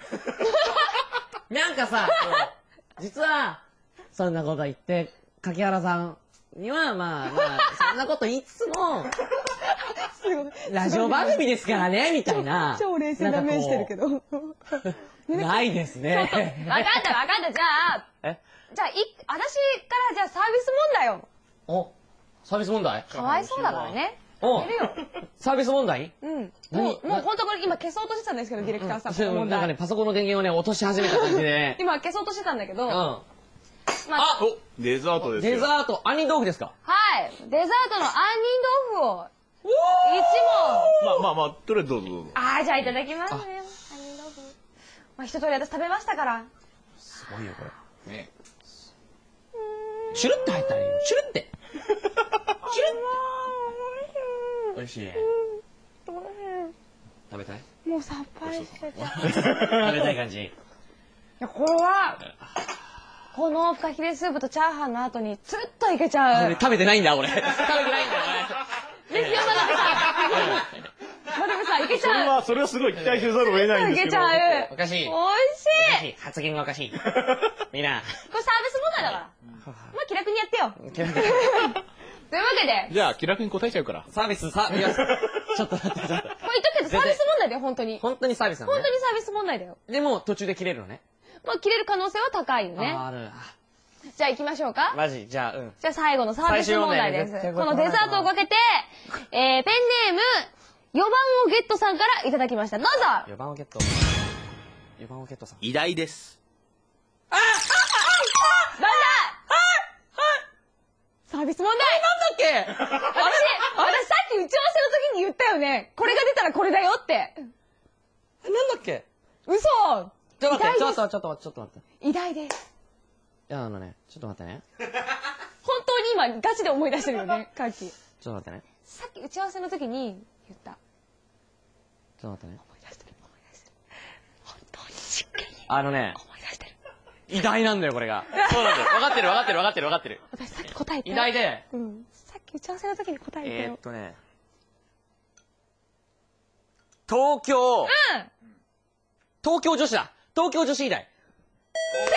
S4: なんかさ、実は、そんなこと言って、柿原さんには、まあまあ、そんなこと言いつつも、ラジオ番組ですからね、みたいな。
S2: 超冷静な目してるけど。
S4: ないですね。
S2: わかったわかった、じゃあ、
S4: え
S2: じゃあ、い、私からじゃあサービス問題を。
S4: お、サービス問題
S2: かわいそうだからね。
S4: お
S2: やるよ。
S4: サービス問題
S2: うん。
S4: 何
S2: もう、もう本当これ今消そうとしてたんですけど、ディレクターさん。この問題。
S4: なんかね、パソコンの電源をね、落とし始めた感じで。
S2: 今消そうとしてたんだけど。
S4: うん。
S2: ま
S4: あ
S5: おデザートですよ。
S4: デザート、杏仁豆腐ですか
S2: はい。デザートの杏仁豆腐を
S5: まあまあまあ、とりあえずどうぞどうぞ。
S2: ああ、じゃあいただきますね。杏仁豆腐。まあ一通り私食べましたから。
S4: すごいよ、これ。
S5: ね。
S4: チュルって入ったらいいよ。チュルって。チュルって。美味しい。食べたい？
S2: もうさっぱりしてて。
S4: 食べたい感じ。
S2: いや、これは、このフカヒレスープとチャーハンの後につるっといけちゃう。
S4: 俺食べてないんだ、俺。食べてないんだよ、
S2: 俺。ですよ、まなぶさん。まなぶさん、いけちゃう。
S5: それは、それはすごい期待せざるを得ないんですけど。
S2: いけちゃう。
S4: おかしい。
S2: おいしい。
S4: 発言がおかしい。みんな。
S2: これサービス問題だから。まあ気楽にやってよ。
S4: 気楽に。
S2: というわけで。
S5: じゃあ、気楽に答えちゃうから。
S4: サービス、サービス。ちょっと待って、ちょっと。これ言っとく
S2: けど、サービス問題だよ、本当に。
S4: 本当にサービスなのね。
S2: 本当にサービス問題だよ。
S4: でも、途中で切れるのね。
S2: まあ、切れる可能性は高いよね。
S4: ある。
S2: じゃあ行きましょうか。
S4: マジ、じゃあ、うん。
S2: じゃあ最後のサービス問題です。このデザートをかけて、えー、ペンネーム、よばんをゲットさんからいただきました。どうぞ !よ
S4: 番をゲット。よばんをゲットさん。
S7: 偉大です。
S2: ああああなんだサービス問題
S4: なんだっけ
S2: 私、私さっき打ち合わせの時に言ったよね。これが出たらこれだよって。
S4: なんだっけ
S2: 嘘
S4: ちょっと待って、ちょっと、ちょっと、ちょっと待って。
S2: 偉大です。
S4: いや、あのね、ちょっと待ってね。
S2: 本当に今、ガチで思い出してるよね、カーキ。
S4: ちょっと待ってね。
S2: さっき打ち合わせの時に言った。
S4: ちょっと待ってね。
S2: 思い出してる、思い出してる。本当にしっかり。
S4: あのね、
S2: 思い出してる。
S4: 偉大なんだよ、これが。そうなんだよ。分かってる、分かってる、分かってる、分かってる。
S2: 私さっき答えて。
S4: 偉大で。
S2: うん。さっき打ち合わせの時に答えてよ。
S4: えーっとね。東京。
S2: うん
S4: 東京女子だ。東京女子偉大。
S2: 正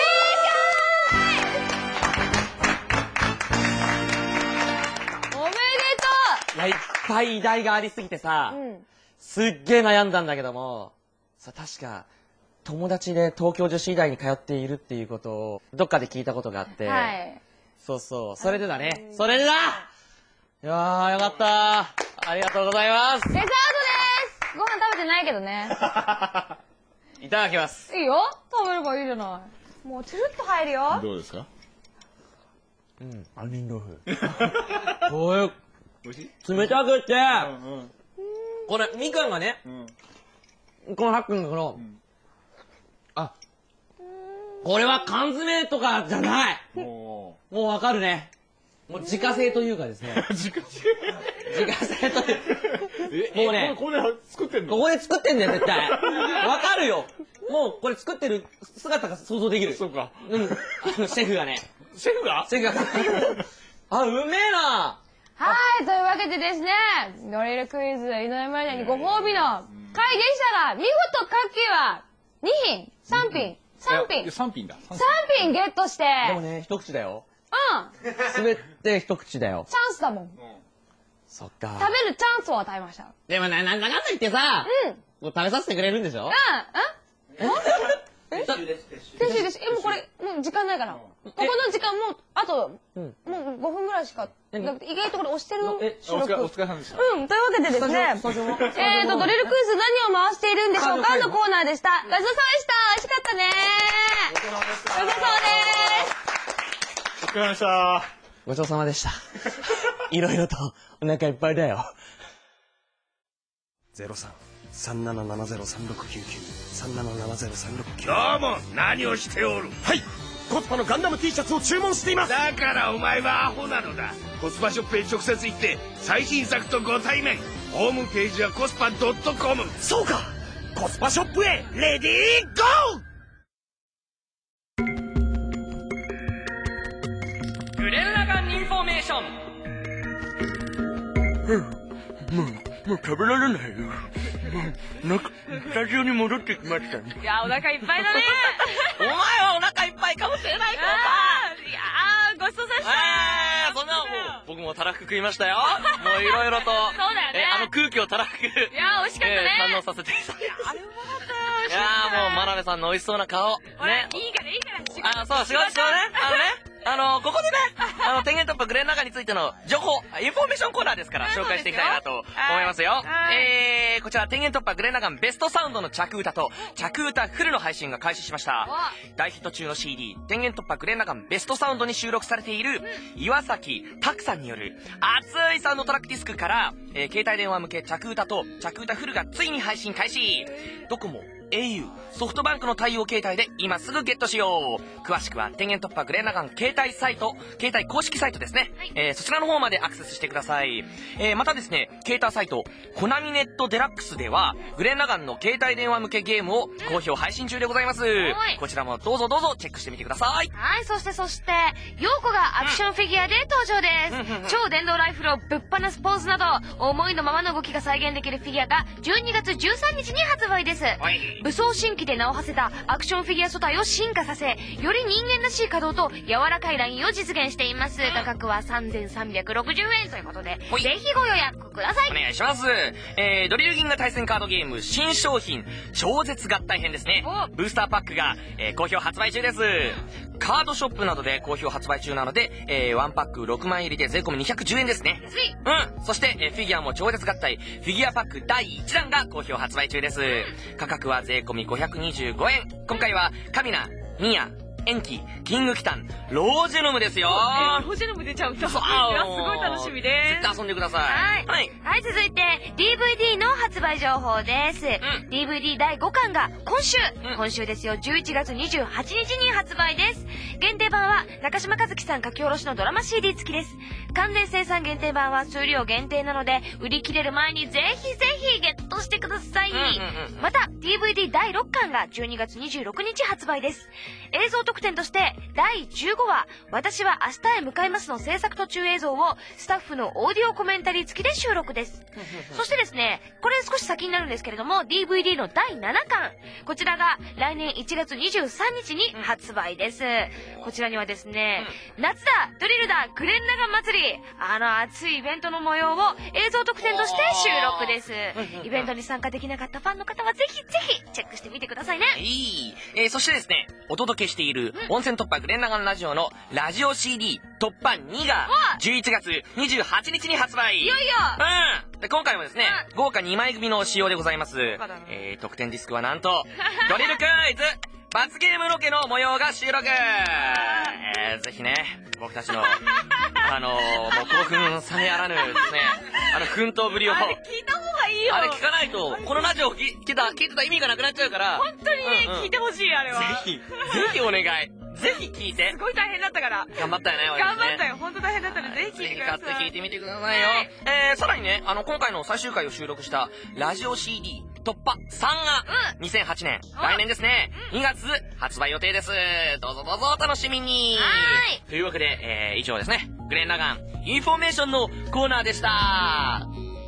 S2: 解おめでと
S4: いや、いっぱい偉大がありすぎてさ、
S2: ううん。
S4: すっげー悩んだんだけども、さ、確か、友達で東京女子医大に通っているっていうことを、どっかで聞いたことがあって、
S2: はい。
S4: そうそう、それでだね。それでだいやー、よかったー。ありがとうございます。
S2: デザートですご飯食べてないけどね。
S4: いただきます。
S2: いいよ食べればいいじゃない。もうつるっと入るよ。
S5: どうですか？
S4: うん、杏仁豆腐。これ、
S5: 美味しい？
S4: 冷たくて、
S5: うんうん。
S4: これ、みかんがね、
S5: うん。
S4: この入ってるんだけど、
S5: ん
S4: あ、これは缶詰とかじゃない
S5: も
S4: もうわかるね。もう自家製というかですね。
S5: う、自家製
S4: 自家製という。
S5: え、
S4: もうね
S5: これ、これ作ってんの？
S4: ここで作ってんだよ、絶対。わかるよ。もう、これ作ってる姿が想像できる。
S5: そうか。
S4: うん。あの、シェフがね。
S5: シェフが？
S4: シェフが。あ、うめえな。
S2: はい、というわけでですね、ドリルクイズ、井上まりなにご褒美の回でしたが、見事カッキーはに品、さん品、さん品、
S5: さん品だ。
S2: さん品ゲットして、
S4: でもね、一口だよ。
S2: うん、
S4: すべて一口だよ。
S2: チャンスだもん。
S4: そっか。
S2: 食べるチャンスを与えました。
S4: でもな、なんだかんだ言ってさ、
S2: うん。うん、
S4: もう食べさせてくれるんでしょ？
S2: うん
S6: 撤収です、撤収。
S2: 撤収です。え、もうこれ、もう時間ないから。ここの時間もう、あと、
S4: うん
S2: もうごふんぐらいしか。
S4: え
S2: だって意外とこれ押してる
S4: え
S2: 収録。
S5: お疲れ、お疲れ様でした。
S2: うん、というわけでですね、
S4: スタジオスタジオ
S2: えーと、ドリルクイズ何を回しているんでしょうかのコーナーでした。ごちそうさまでした。美味しかったねー。ごちそうさまで
S5: お疲れ様でした。
S4: ごちそうさまでした。いろいろとお腹いっぱいだよ。
S8: ゼロさん さんななななゼロ さんろくきゅうきゅう さんななななゼロ さんろくきゅう。
S9: どうも、何をしておる？
S8: はい、コスパのガンダム T シャツを注文しています。
S9: だからお前はアホなのだ。コスパショップへ直接行って最新作とご対面。ホームページはコスパ .com。
S8: そうか、コスパショップへレディーゴー。
S1: グレンラガンインフォメーション。
S9: もう、もう食べられないよ。もう、なんか、スタジオに戻ってきましたね。
S3: いや、お腹いっぱいだね。
S1: お前はお腹いっぱいかもしれないからさ。
S3: いやー、ごちそうさまでした。
S1: えー、そんな、もう、僕もたらふく食いましたよ。もういろいろと。
S3: そうだよね。
S1: え、あの空気をたらふく。い
S3: いやー、美味しかったね。
S1: 堪能させていただきます。
S3: あれうまかったよ。
S1: いやーもう、真鍋さんの美味しそうな顔。
S3: ほら、
S1: ね。
S3: いいからいいから。
S1: あの、そう、仕事、仕事ね。あのね、あの、ここでね、 あの、天元突破グレンラガンについての情報、インフォメーションコーナーですから、紹介していきたいなと思いますよ。えー、こちら、天元突破グレンラガンベストサウンドの着歌と、着歌フルの配信が開始しました。大ヒット中の シーディー、天元突破グレンラガンベストサウンドに収録されている、岩崎拓さんによる、熱いサウンドトラックディスクから、えー、携帯電話向け着歌と、着歌フルがついに配信開始。ドコモ、au、ソフトバンクの対応携帯で今すぐゲットしよう。詳しくは天元突破グレンラガン携帯サイト、携帯公式サイトですね。はい、えー、そちらの方までアクセスしてください。えー、またですね、携帯サイト、コナミネットデラックスでは、グレンラガンの携帯電話向けゲームを好評配信中でございます。うん、こちらもどうぞどうぞチェックしてみてください。
S3: はい、そしてそして、ヨーコがアクションフィギュアで登場です。超電動ライフルをぶっ放すポーズなど、思いのままの動きが再現できるフィギュアがじゅうにがつじゅうさんにちに発売です。武装新規で名を馳せたアクションフィギュア素体を進化させ、より人間らしい稼働と柔らかいラインを実現しています。価格はさんぜんさんびゃくろくじゅうえんということで、ぜひご予約ください。
S1: お願いします。えー、ドリル銀河対戦カードゲーム新商品、超絶合体編ですね。ブースターパックが、えー、好評発売中です。カードショップなどで好評発売中なので、えー、ワンパックろくまい入りで税込みにひゃくじゅうえんですね。うん。そして、えー、フィギュアも超絶合体、フィギュアパックだいいちだんが好評発売中です。価格は税込みごひゃくにじゅうごえん。今回は、カミナ、ミヤ、エンキ、キングキタン、ロージェノムですよー。
S3: ロージェノム出ちゃうんだ。すごい楽しみです。
S1: 絶対遊んでください。
S3: はい。はい。はい、続いて、ディーブイディー の発売情報です。うん、ディーブイディー だいごかんが今週、うん、今週ですよ、じゅういちがつにじゅうはちにちに発売です。限定版は、中島和樹さん書き下ろしのドラマ シーディー 付きです。完全生産限定版は数量限定なので、売り切れる前にぜひぜひゲットしてください。うんうんうん、また、ディーブイディー だいろっかんがじゅうにがつにじゅうろくにち発売です。映像特典として、だいじゅうごわ、私は明日へ向かいますの制作途中映像を、スタッフのオーディオコメンタリー付きで収録です。そしてですね、これ少し先になるんですけれども、ディーブイディー のだいななかん、こちらが来年いちがつにじゅうさんにちに発売です。こちらにはですね、夏だ、ドリルだ、グレンラガン祭り、あの熱いイベントの模様を映像特典として収録です。イベントに参加できなかったファンの方はぜひぜひチェックしてみてくださいね。
S1: いい。えー、そしてですね、お届けしている温泉突破グレンラガンラジオのラジオ シーディー 突破にがじゅういちがつにじゅうはちにちに発売。
S3: いよいよ。
S1: うん。で今回もですね、うん、豪華にまい組の仕様でございます。えー、特典ディスクはなんと、ドリルクイズ罰ゲームロケの模様が収録。えー、ぜひね、僕たちの、あのー、もう興奮冷めやらぬですね、あの奮闘ぶりを。
S3: あれ聞いた方がいいよ。
S1: あれ聞かないと、このラジオ聞いてた、聞いてた意味がなくなっちゃうから。
S3: 本当にね、うんうん、聞いてほしい、あれは。
S1: ぜひ、ぜひお願い。ぜひ聞いて。
S3: すごい大変だったから。
S1: 頑張ったよね、俺、ね。
S3: 頑張ったよ。本当大変だったので、ぜひ聞いてください。
S1: ぜひ買って聞いてみてくださいよ。はい、えー、さらにね、あの、今回の最終回を収録したラジオ シーディー 突破さんが、にせんはちねん、来年ですね、にがつ発売予定です。どうぞどうぞお楽しみに。はい。というわけで、えー、以上ですね、グレンラガンインフォメーションのコーナーでした。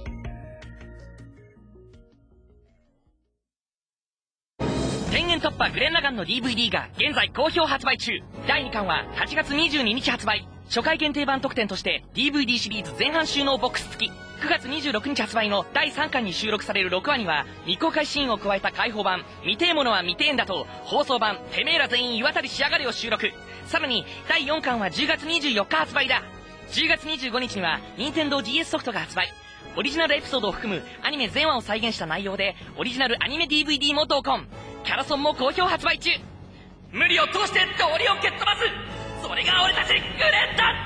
S1: 天元突破グレンラガンの ディーブイディー が現在好評発売中。だいにかんははちがつにじゅうににち発売。初回限定版特典として ディーブイディー シリーズ前半収納ボックス付き。くがつにじゅうろくにち発売のだいさんかんに収録されるろくわには未公開シーンを加えた開放版見てえものは見てえんだと放送版てめえら全員岩渡りしやがれを収録。さらにだいよんかんはじゅうがつにじゅうよっか発売だ。じゅうがつにじゅうごにちには任天堂 ディーエス ソフトが発売。オリジナルエピソードを含むアニメ全話を再現した内容でオリジナルアニメ ディーブイディー も同梱。キャラソンも好評発売中。無理を通して道理を蹴っ飛ばす、それが俺たちグレンだ。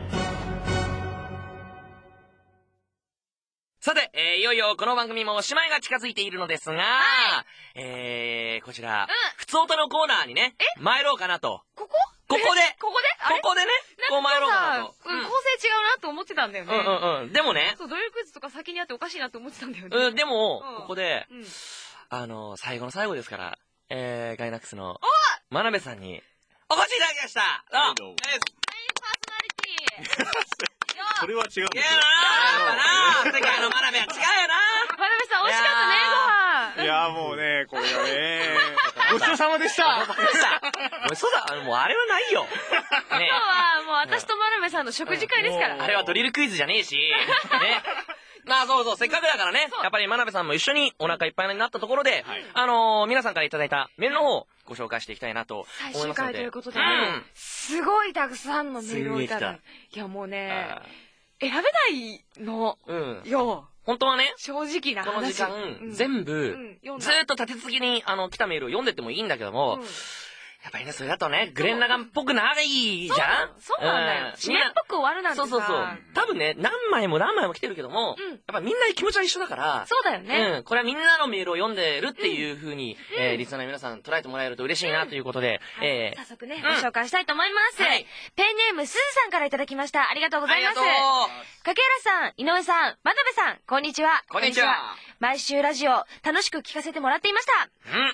S1: さて、えー、いよいよこの番組もおしまいが近づいているのですが、はい、えー、こちら、うん、ふつおたのコーナーにね、参ろうかなと。
S3: ここ
S1: ここで
S3: ここで
S1: ここでね、こう参ろうかなと。
S3: うん、構成違うなと思ってたんだよね。
S1: うんうんうん。でもね。
S3: そう、ドリルクイズとか先にあっておかしいなって思ってたんだよね。
S1: うん、でも、うん、ここで、うん、あの、最後の最後ですから、えー、ガイナックスの、真鍋さんに、お越しいただきました。どうも。メインパー
S3: ソナリティ。
S5: それは違うんですよ。
S1: いやなぁ、世界の真鍋は違うよな。
S3: 真鍋さん、美味しかったね、ご飯。
S5: いや、もうね、これがね、ごちそうさまでした。
S1: そうだ、もうあれはないよ。
S3: 今日はもう私と真鍋さんの食事会ですから。
S1: あれはドリルクイズじゃねえし、ね。まあそうそう、せっかくだからね、やっぱり真鍋さんも一緒にお腹いっぱいになったところで、はい、あのー、皆さんからいただいたメールの方、 ご紹介していきたいなと
S3: 最終
S1: 思いますので。
S3: 回ということでね、すごいたくさんのメールをいただいて。いやもうね、選べないの。うん。よ。
S1: 本当はね、
S3: 正直な話。
S1: この時間、全部、ずーっと立て続けに、あの、来たメールを読んでってもいいんだけども、やっぱりね、それだとね、グレン・ラガンっぽくないじゃん。
S3: そうなんだよ。締めっぽく終わるなんてさ。
S1: そうそうそう。多分ね、何枚も何枚も来てるけども、やっぱみんな気持ちは一緒だから、
S3: そうだよね。
S1: うん。これはみんなのメールを読んでるっていう風に、え、リスナーの皆さん捉えてもらえると嬉しいなということで、え
S3: 早速ね、ご紹介したいと思います。ペンネームすずさんからいただきました。ありがとうございます。柿原さん、井上さん、真鍋さん、こんにちは。
S1: こんにちは。
S3: 毎週ラジオ、楽しく聞かせてもらっていました。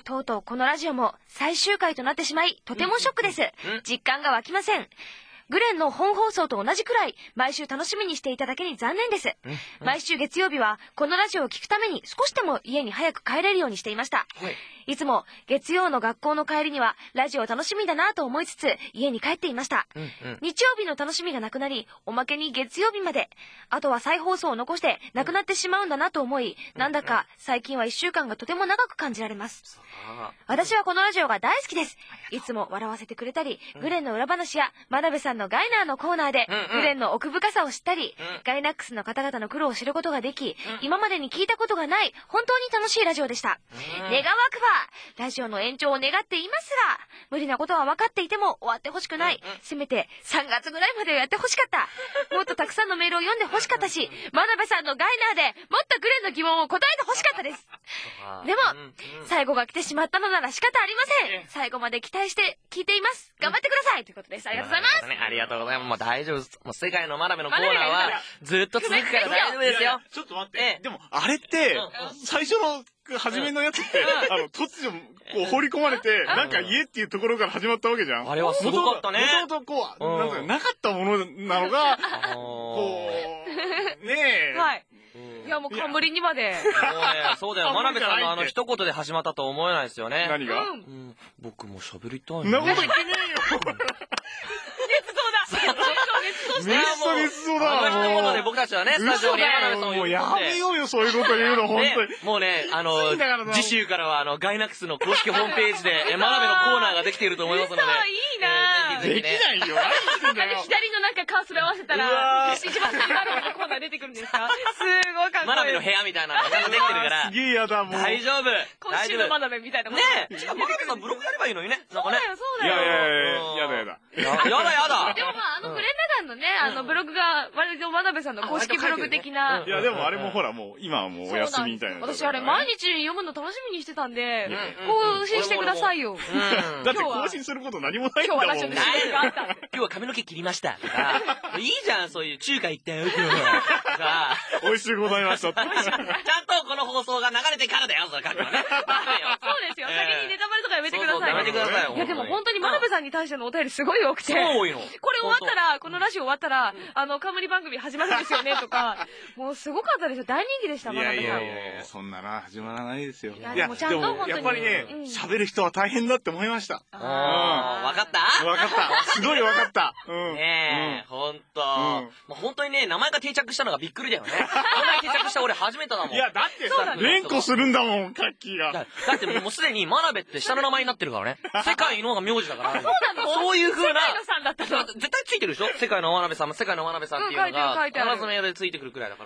S3: とうとうこのラジオも最終回となってしまい、とてもショックです。実感が湧きません。グレンの本放送と同じくらい、毎週楽しみにしていただけに残念です。毎週月曜日は、このラジオを聞くために少しでも家に早く帰れるようにしていました。いつも月曜の学校の帰りには、ラジオ楽しみだなと思いつつ、家に帰っていました。日曜日の楽しみがなくなり、おまけに月曜日まで、あとは再放送を残してなくなってしまうんだなと思い、なんだか最近はいっしゅうかんがとても長く感じられます。私はこのラジオが大好きです。いつも笑わせてくれたり、グレンの裏話や、真鍋さんのガイナーのコーナーで、グレンの奥深さを知ったり、ガイナックスの方々の苦労を知ることができ、今までに聞いたことがない、本当に楽しいラジオでした。願わくば、ラジオの延長を願っていますが、無理なことは分かっていても終わってほしくない。せめてさんがつぐらいまでやってほしかった。もっとたくさんのメールを読んでほしかったし、真鍋さんのガイナーでもっとグレンの疑問を答えてほしかったです。でも、最後が来てしまったのなら仕方ありません。最後まで期待して聞いています。頑張ってくださいということです。ありがとうございます。
S1: ありがとうございます。もう大丈夫です。もう世界の真鍋のコーナーはずっと続くから大丈夫ですよ。
S5: ちょっと待って。でも、あれって、最初の初めのやつって、あの、突如、こう、放り込まれて、なんか家っていうところから始まったわけじゃん。
S1: あれはすごかったね。
S5: もともとこう、なんかなかったものなのが、こう、ねえ。
S3: はい。いや、もう冠にまで。
S1: そうだよ。真鍋さんのあの一言で始まったと思えないですよね。
S5: 何が
S1: 僕も喋りたい。
S5: そんなこと言ってねえよ。
S3: 熱造だ。
S5: めっちゃ熱造だ。
S1: あの一言で僕たちはね、スタジオに真鍋さんを呼んで。
S5: もうやめようよ、そういうこと言うの、本当に。
S1: もうね、あの、次週からは、あの、ガイナックスの公式ホームページで、真鍋のコーナーができていると思いますので。
S3: いいな
S5: できないよ。何だよ。
S3: 左のなんかカーソル合わせたら、一番最初に真鍋のコーナー出てくるんですか？すごいかっこいい。
S1: 真鍋の部屋みたいなのができてるから。
S5: すげえやだ、もう。
S1: 大丈夫。
S3: 今週の真鍋みたいなもん。
S1: ねえ。真鍋さんブログやればいいのにね。
S3: そうだよ、そうだよ。
S5: いやいやいや、やだやだ。
S1: やだやだ。
S3: でもまあ、あの、グレンラガンのね、あの、ブログが、割と真鍋さんの公式ブログ的な。
S5: いや、でもあれもほら、もう、今はもうお休みみたいな。
S3: 私あれ、毎日読むの楽しみにしてたんで、更新してくださいよ。
S5: だって更新すること何もないんだもん。
S3: 今日はラジオで仕事があった。
S1: 今日は髪の毛切りましたとか、いいじゃん、そういう中華行ったよ、今日は。
S5: 美味しゅうございました。ちゃんと
S1: この放送が流れてからだよ、それ書くのね。
S3: そうですよ。先にネタバレとかやめてください。
S1: やめてくださいよ。
S3: いや、でも本当に真鍋さんに対してのお便りすごい多くて。
S1: そうよ。
S3: これ終わったら、このラジオ終わったら、あの、冠番組始まるんですよね、とか、もうすごかったですよ。大人気でした、真鍋さん。
S5: いやいやいや、そんなな、始まらないですよ。いや、
S3: でもちゃんと本当に。
S5: やっぱりね、喋る人は大変だって思いました。
S1: ああ、わかった
S5: わかった。すごいわかった。
S1: ねえ、ほんと。本当にね、名前が定着したのがびっくりだよね。名前定着した俺初めてだもん。
S5: いや、だってさ、連呼するんだもん、カッキーが。
S1: だってもうすでに真鍋って下の名前になってるからね。世界のが名字だから。
S3: そうなの？
S1: そういう風な。
S3: 世界のさんだったの。
S1: 絶対ついてるでしょ？世界の真鍋さんも世界の真鍋さんっていうのが、必ずメールでついてくるくらいだから。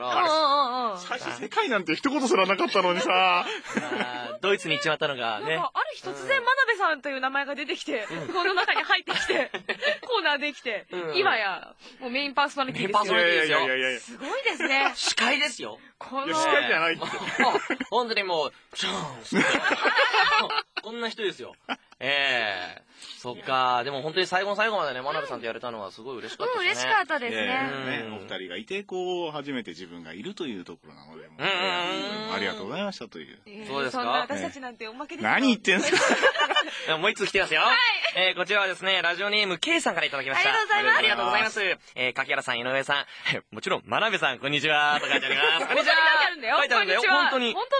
S5: 最初世界なんて一言すらなかったのにさ。
S1: ドイツに行っちまったのがね。
S3: ある日突然真鍋さんという名前が出てきて、この中に入ってきて、コーナーできて、今や、もうメインパーソナリティですよ。
S1: メインパーソナリティですよ。
S3: すごいですね。
S1: 司会ですよ。
S5: いや、司会じゃないって。
S1: 本当にもう、シャーンこんな人ですよ。ええそっか。でも本当に最後の最後までね、真鍋さんとやれたのはすごい嬉しかったですね。
S3: 嬉しかったですね。
S5: お二人がいて、こう、初めて自分がいるというところなので、ありがとうございましたという。
S1: そうですか。
S3: 私たちなんておまけですよ。
S5: 何言ってんすか。
S1: もう一つ来てますよ。はい。えこちらはですね、ラジオネーム K さんからいただきました。
S3: ありがとうございます。
S1: ありがとうございます。え柿原さん、井上さん、もちろん、真鍋さん、こんにちは、と書いてあります。こんにちは。
S3: 書いてあるんだよ。
S1: 書いてあるんだよ。本当に。
S3: 本当だよ。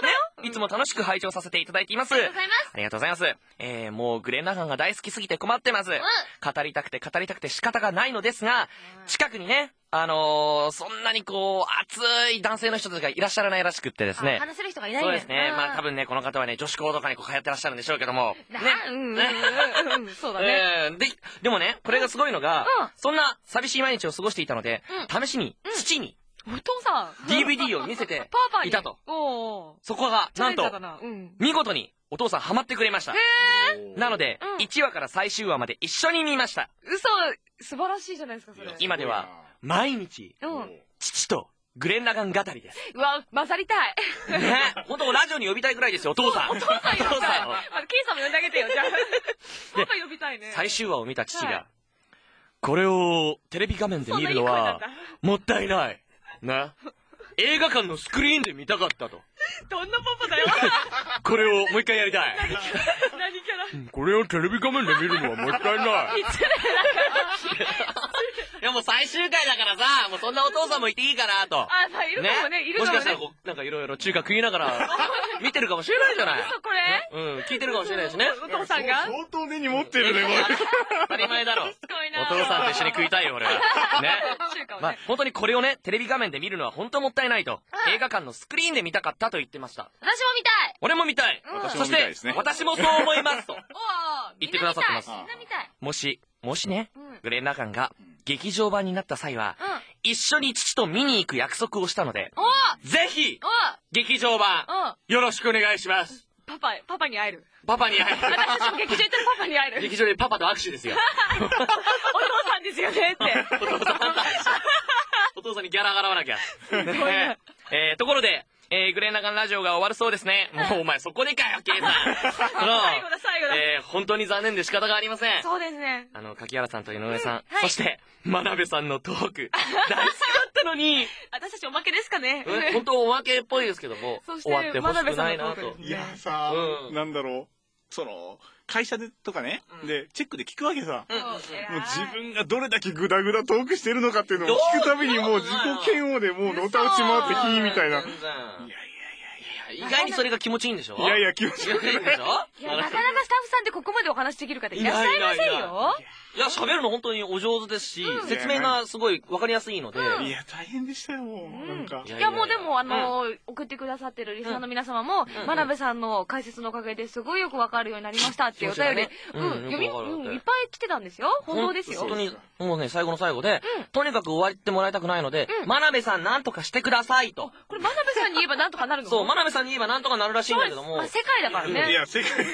S1: いつも楽しく拝聴させていただいています。
S3: ありがとうございます。
S1: ありがとうございます。えー、もうグレン・ラガンが大好きすぎて困ってます。語りたくて語りたくて仕方がないのですが、近くにね、あのー、そんなにこう、熱い男性の人たちがいらっしゃらないらしくってですね。
S3: 話せる人がいないね。
S1: そうですね。まあ多分ね、この方はね、女子校とかにこう通ってらっしゃるんでしょうけども。ね。
S3: うんうん。そうだね。
S1: えー、で、でもね、これがすごいのが、そんな寂しい毎日を過ごしていたので、試しに、父に、
S3: お父さん
S1: ディーブイディー を見せていたと。そこが、なんと、見事にお父さんハマってくれました。なので、いちわから最終話まで一緒に見ました。
S3: 嘘、素晴らしいじゃないですか、それ。
S1: 今では、毎日、父とグレン・ラガン語りです。
S3: うわ、混ざりたい。
S1: ね、ほんとラジオに呼びたいくらいですよ、お父さん。
S3: お父さん呼びたい。ケイさんも呼んであげてよ、じゃあ。パパ呼びたいね。
S1: 最終話を見た父が、これをテレビ画面で見るのは、もったいない。な。映画館のスクリーンで見たかったと。
S3: どんなパパだよ。
S1: これをもう一回やりたい。
S3: 何キャラ？
S1: これをテレビ画面で見るのはもったいない。
S3: 失礼だから。
S1: いやもう最終回だからさ、もうそんなお父さんもいていいかなと。
S3: あ、まあいるかもね、いるかもね。
S1: もしかしたらこう、なんかいろいろ中華食いながら、見てるかもしれないじゃない。
S3: 嘘これ？
S1: うん、聞いてるかもしれないしね。
S3: お父さんが
S5: 相当根に持ってるね、これ。
S1: 当たり前だろ。お父さんと一緒に食いたいよ、俺は。ね。まあ、本当にこれをね、テレビ画面で見るのは本当もったいないと。映画館のスクリーンで見たかったと言ってました。
S3: 私も見たい。
S1: 俺も見たい。そして、私もそう思いますと。言ってくださってます。
S3: みんな見たい。
S1: もし、もしね、グレン・ラガンが劇場版になった際は、一緒に父と見に行く約束をしたので、ぜひ、劇場版、よろしくお願いします。
S3: パパ、パパに会える。
S1: パパに会える。
S3: 私たちも劇場行ったらパパに会える。
S1: 劇場でパパと握手ですよ。
S3: お父さんですよねって。
S1: お父さんと握手。お父さんにギャラ払わなきゃ。えー、ところで、えー、グレン・ラガンラジオが終わるそうですね。もうお前そこでかよ、ケイさん。
S3: 最後だ、最後だ。
S1: えー、本当に残念で仕方がありません。
S3: そうですね。
S1: あの、柿原さんと井上さん、そして、真鍋さんのトーク、大好きだったのに。
S3: 私たちおまけですかね。
S1: 本当おまけっぽいですけども、終わってほしくないなと。
S5: いやさ、なんだろう。その、会社でとかね、で、チェックで聞くわけさ。もう自分がどれだけグダグダトークしてるのかっていうのを聞くたびにもう自己嫌悪でもうのたうち回ってひーみたいな。いやいやいやい
S1: や、意外にそれが気持ちいいんでしょ？
S5: いやいや、気持ちいいんでしょ？
S3: いや、なかなかスタッフさんってここまでお話できる方いらっしゃいませんよ。
S1: いや、喋るの本当にお上手ですし、説明がすごいわかりやすいので。
S5: いや、大変でしたよ、なんか。
S3: いや、もうでも、あの、送ってくださってるリスナーの皆様も、真鍋さんの解説のおかげですごいよくわかるようになりましたっていうお便り、うん、読み、うん、いっぱい来てたんですよ。本当ですよ。
S1: 本当に、もうね、最後の最後で、とにかく終わってもらいたくないので、真鍋さんなんとかしてくださいと。
S3: これ真鍋さんに言えばなんとかなるの？
S1: そう、真鍋さんに言えばなんとかなるらしいんだけども。
S3: 世界だからね。
S5: いや、世界。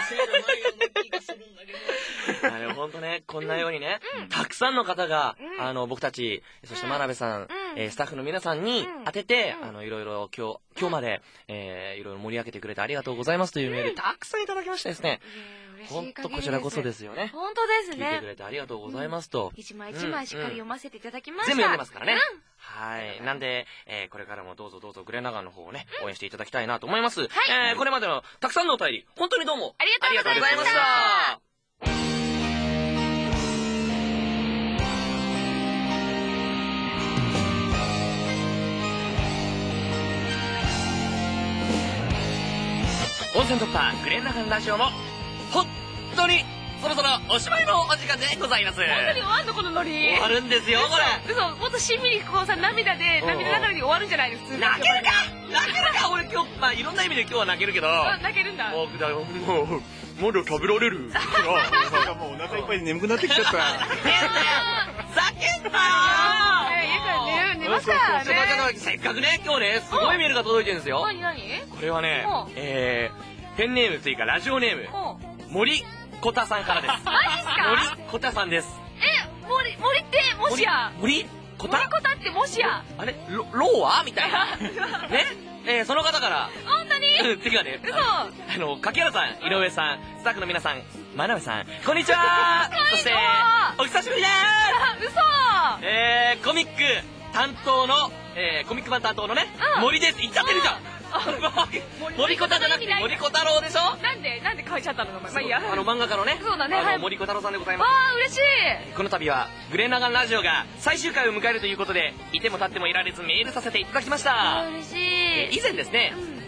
S1: あれ、ほんとね、こんなようにね、たくさんの方が、あの、僕たち、そして真鍋さん、スタッフの皆さんに当てて、あの、いろいろ今日、今日まで、えー、いろいろ盛り上げてくれてありがとうございますというメール、たくさんいただきましてですね。ほんとこちらこそですよね。
S3: 本当ですね。
S1: 聞いてくれてありがとうございますと。
S3: 一枚一枚しっかり読ませていただきました。
S1: 全部読んでますからね。はい。なんで、えー、これからもどうぞどうぞグレン・ラガンの方をね、応援していただきたいなと思います。はい。えー、これまでのたくさんのお便り、本当にどうも
S3: ありがとうございました。
S1: 温泉突破グレン・ラガンラジオも本当にそろそろおしまいのお時間でございます。
S3: 本当に終わんのこのノリ。
S1: 終わるんですよこれ。
S3: 嘘、もっとしんみりこうさ涙で涙ながらに終わるんじゃないの普通。
S1: 泣けるか泣けるか。俺今日まあいろんな意味で今日は泣けるけど。
S3: 泣けるんだ。
S1: もうだもうまだ食べられる。
S5: なんかもうお腹いっぱいで眠くなってきちゃった。
S1: ざけんなよ。
S3: 家から寝ますからね。
S1: せっかくね今日ねすごいメールが届いてるんですよ。
S3: 何何？
S1: これはねえーペンネームというかラジオネーム森こたさんからです。
S3: マジっすか？
S1: 森こたさんです。
S3: え、森森ってもしや
S1: 森こた？
S3: 森こたってもしや
S1: あれロローはみたいなね。えー、その方から
S3: 本当に？
S1: てかね
S3: 嘘。
S1: あの柿原さん井上さんスタッフの皆さん真鍋さんこんにちは。そしてお久しぶりです。
S3: 嘘。
S1: えー、コミック担当の、えー、コミック版担当のね、森です。言っちゃってるじゃん。森小太じゃなくて森小太郎でしょ。
S3: なんでなんで書いちゃったの？まあいいや。
S1: あの漫画家のね、
S3: そうだね。
S1: あの森小太郎さんでございます。
S3: わあ嬉しい。
S1: この度はグレン・ラガンラジオが最終回を迎えるということで、いても立ってもいられずメールさせていただきました。
S3: 嬉しい。
S1: 以前ですね、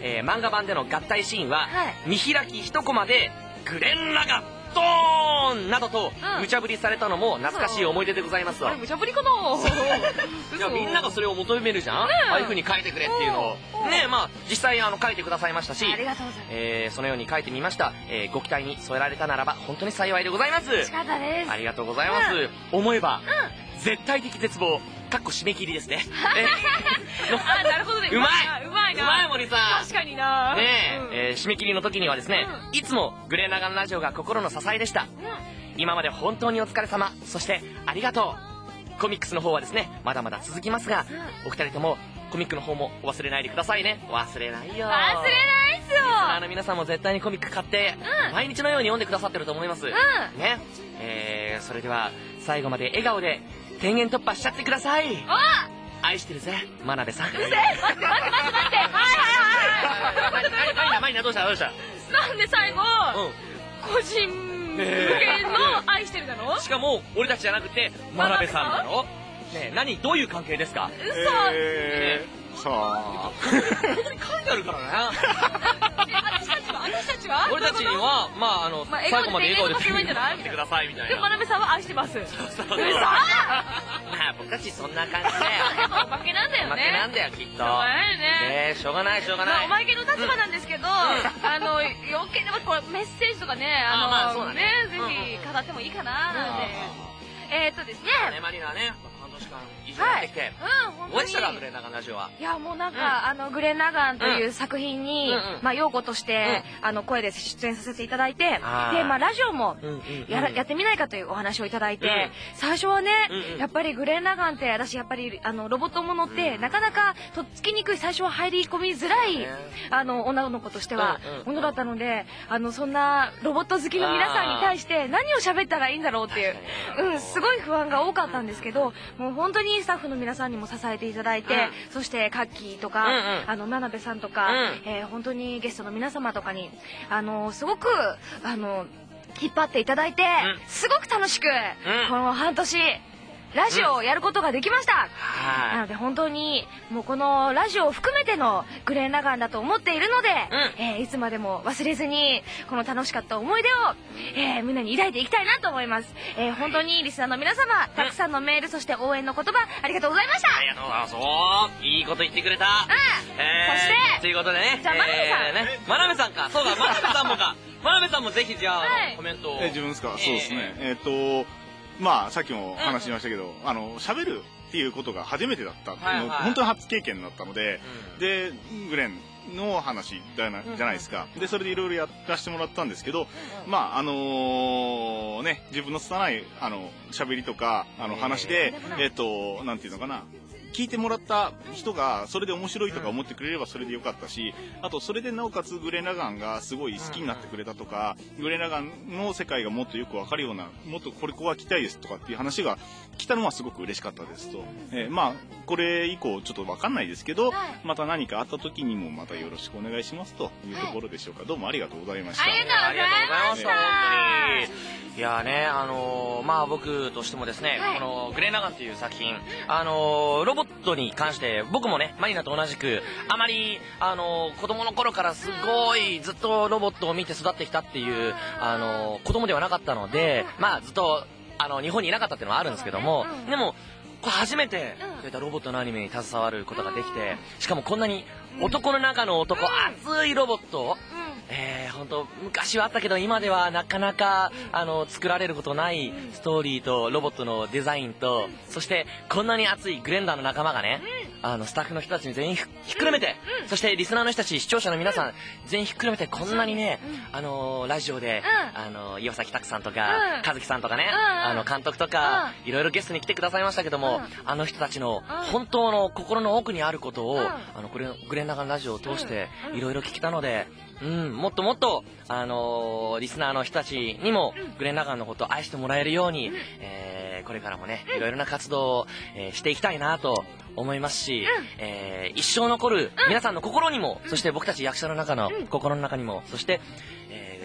S1: えー、漫画版での合体シーンは、はい、見開き一コマでグレン・ラガンドーンなどと無茶ぶりされたのも懐かしい思い出でございますわ。
S3: あれ無茶ぶりかな。
S1: いや、みんながそれを求めるじゃん、ああいう風に書いてくれっていうのをね。まあ実際あの書いてくださいましたし、
S3: ありがとうございます。
S1: えー、そのように書いてみました。えー、ご期待に添えられたならば本当に幸いでございます。
S3: 嬉しかったです。
S1: ありがとうございます。思えば絶対的絶望かっこ締め切りですね。
S3: あ、なるほどね。
S1: うまいう
S3: まいな。
S1: うまい森さん。
S3: 確かにな。
S1: ねえ、えー、締め切りの時にはですね、いつもグレーナガンラジオが心の支えでした。今まで本当にお疲れ様、そしてありがとう。コミックスの方はですね、まだまだ続きますが、お二人ともコミックの方も忘れないでくださいね。忘れないよ。
S3: 忘れないっすよ。
S1: あの皆さんも絶対にコミック買って、毎日のように読んでくださってると思います。ね。えー、それでは最後まで笑顔で天元突破しちゃってください。愛してるぜ、真鍋さん。
S3: うせ待って待って待って待って。はいはいはいはい。
S1: マリナどうしたどうした。
S3: なんで最後、個人向けの愛してるなの？
S1: しかも俺たちじゃなくて真鍋さんなの？ねえ、何どういう関係ですか？
S3: 嘘。
S5: えー、さあ。
S1: 本当に書いてあるからな。
S3: 私たちは私たちは
S1: 俺たちにはまああの最後まで笑顔で見てくださいみたいな。
S3: で真鍋さんは愛してます。嘘。
S1: まあ僕たちそんな感じだよ。
S3: おまけなんだよね。
S1: おまけなんだよきっと。
S3: しょうがないよね。
S1: ね、しょうがないしょうがない。
S3: おまけの立場なんですけど、あのよければこうメッセージとかね、あのねぜひ語ってもいいかななんて。えっとですね。
S1: マリナはね。半年間以上やってきて、どうでしたかグレン・ラガンラジオは。
S3: いやもうなんか、あのグレン・ラガンという作品に、まあ擁護として、あの声で出演させていただいて、でまあラジオもやらやってみないかというお話をいただいて、最初はねやっぱりグレン・ラガンって私やっぱりあのロボットものってなかなかとっつきにくい、最初は入り込みづらいあの女の子としてはものだったので、あのそんなロボット好きの皆さんに対して何を喋ったらいいんだろうっていう、うんすごい不安が多かったんですけど、もう本当にスタッフの皆さんにも支えていただいて、うん、そしてカッキーとか、うんうん、あの真鍋さんとか、うんえー、本当にゲストの皆様とかにあのすごくあの引っ張っていただいて、うん、すごく楽しく、うん、この半年ラジオをやることができました、うん、なので本当にもうこのラジオを含めてのグレン・ラガンだと思っているので、うんえー、いつまでも忘れずにこの楽しかった思い出を、えー、胸に抱いていきたいなと思います、えー、本当にリスナーの皆様たくさんのメール、そして応援の言葉ありがとうございました。
S1: ありがとうございます。おいいこと言ってくれた、
S3: うんえー、そして
S1: ということでね、
S3: じゃあ真鍋さん、
S1: えーね、真鍋さんか、そうだ真鍋さんもか真鍋さんもぜひじゃあ、はい、コメントを。
S5: え自分ですか、えー、そうですねえっ、ー、とまあさっきも話しましたけど、うん、あの喋るっていうことが初めてだったっていうの、はいはい、本当に初経験だったので、うん、でグレンの話だな、じゃないですか。でそれでいろいろやらせてもらったんですけど、うん、まああのー、ね自分の拙いあの喋りとかあの話でえっ、ー、となんていうのかな。聞いてもらった人がそれで面白いとか思ってくれればそれでよかったし、あとそれでなおかつグレン・ラガンがすごい好きになってくれたとか、グレン・ラガンの世界がもっとよく分かるような、もっとこれこうは来たいですとかっていう話が来たのはすごく嬉しかったですと、えー、まあこれ以降ちょっと分かんないですけど、また何かあった時にもまたよろしくお願いしますというところでしょうか。どうもありがとうございました。
S3: ありがとうございました。
S1: 本当にいやね、あのー、まあ僕としてもですね、はい、このグレン・ラガンという作品、あのー、ロボットに関して僕もねマリナと同じくあまりあの子供の頃からすごいずっとロボットを見て育ってきたっていうあの子供ではなかったので、まあずっとあの日本にいなかったっていうのはあるんですけども、でもこれ初めてそういったロボットのアニメに携わることができて、しかもこんなに男の中の男熱いロボット、えー、本当昔はあったけど今ではなかなかあの作られることないストーリーとロボットのデザインと、そしてこんなに熱いグレンダーの仲間がね、あのスタッフの人たちに全員ひっくるめて、そしてリスナーの人たち視聴者の皆さん全員ひっくるめてこんなにね、あのラジオであの岩崎拓さんとか和樹さんとかね、あの監督とかいろいろゲストに来てくださいましたけども、あの人たちの本当の心の奥にあることをあのグレン・ラガンラジオを通していろいろ聞けたので、うん、もっともっと、あのー、リスナーの人たちにもグレン・ラガンのことを愛してもらえるように、えー、これからもねいろいろな活動を、えー、していきたいなと思いますし、えー、一生残る皆さんの心にも、そして僕たち役者の中の心の中にも、そして、えー、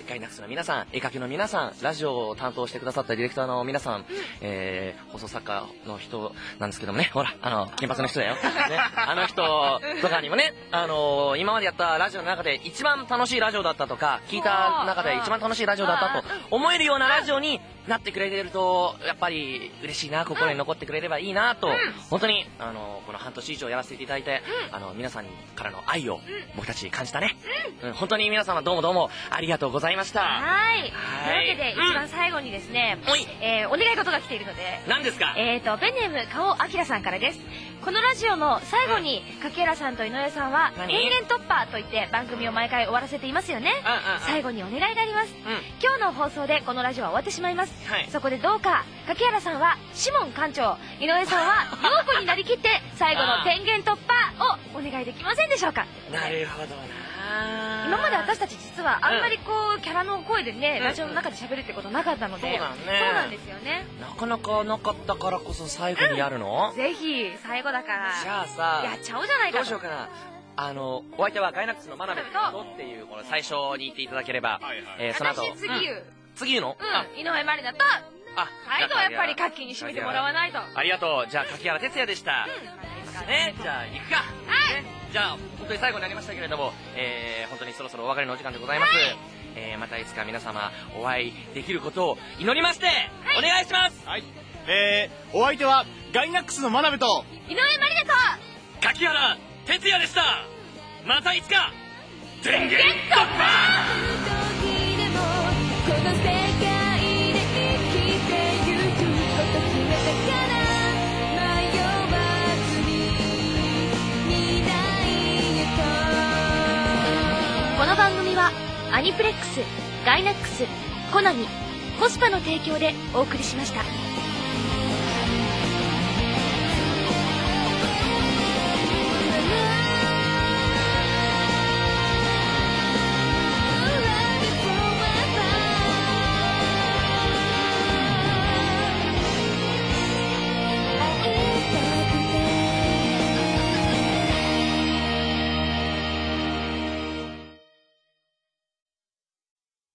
S1: ガイナックスの皆さん、絵描きの皆さん、ラジオを担当してくださったディレクターの皆さん、えー、放送作家の人なんですけどもね、ほら、あの、金髪の人だよ。ね、あの人とかにもね、あのー、今までやったラジオの中で一番楽しいラジオだったとか、聞いた中で一番楽しいラジオだったと思えるようなラジオになってくれてると、やっぱり嬉しいな、心に残ってくれればいいなと、本当に、あのー、この半年以上やらせていただいて、あの、皆さんからの愛を僕たち感じたね。うん、本当に皆様どうもどうもありがとうございました。
S3: はい。というわけで、一番最後にですね、えー、お願い事が来ているので。
S1: 何ですか？
S3: えーと、ペンネーム、かおあきらさんからです。このラジオの最後に、柿原さんと井上さんは、電源突破といって番組を毎回終わらせていますよね。最後にお願いがあります。今日の放送でこのラジオは終わってしまいます。そこでどうか、柿原さんはシモン館長、井上さんは陽子になりきって、最後の電源突破をお願いできませんでしょうか？
S1: なるほどな。
S3: 今まで私たち実はあんまりこうキャラの声でね、ラジオの中で喋るってことなかったので、そうなんですよね。
S1: なかなかなかったからこそ最後にやるの？
S3: ぜひ最後だから
S1: じゃあさ、
S3: やっちゃおうじゃないか。
S1: どうしようかな。あの、お相手はガイナックスの真鍋とっていうこの最初に言っていただければ、えー、その後
S3: 私次言う。
S1: 次言うの？
S3: うん、井上まりなと、最後はやっぱりカッキーに締めてもらわないと。
S1: ありがとう。じゃあ柿原哲也でした。ね、じゃあ行くか。はい。じゃあ本当に最後になりましたけれども、えー、本当にそろそろお別れのお時間でございます。えー、またいつか皆様お会いできることを祈りまして、お願いします。
S5: はい。えー、お相手はガイナックスの真鍋と
S3: 井上まりなと
S1: 柿原哲也でした。またいつか電源突破。
S3: この番組はアニプレックス、ガイナックス、コナミ、コスパの提供でお送りしました。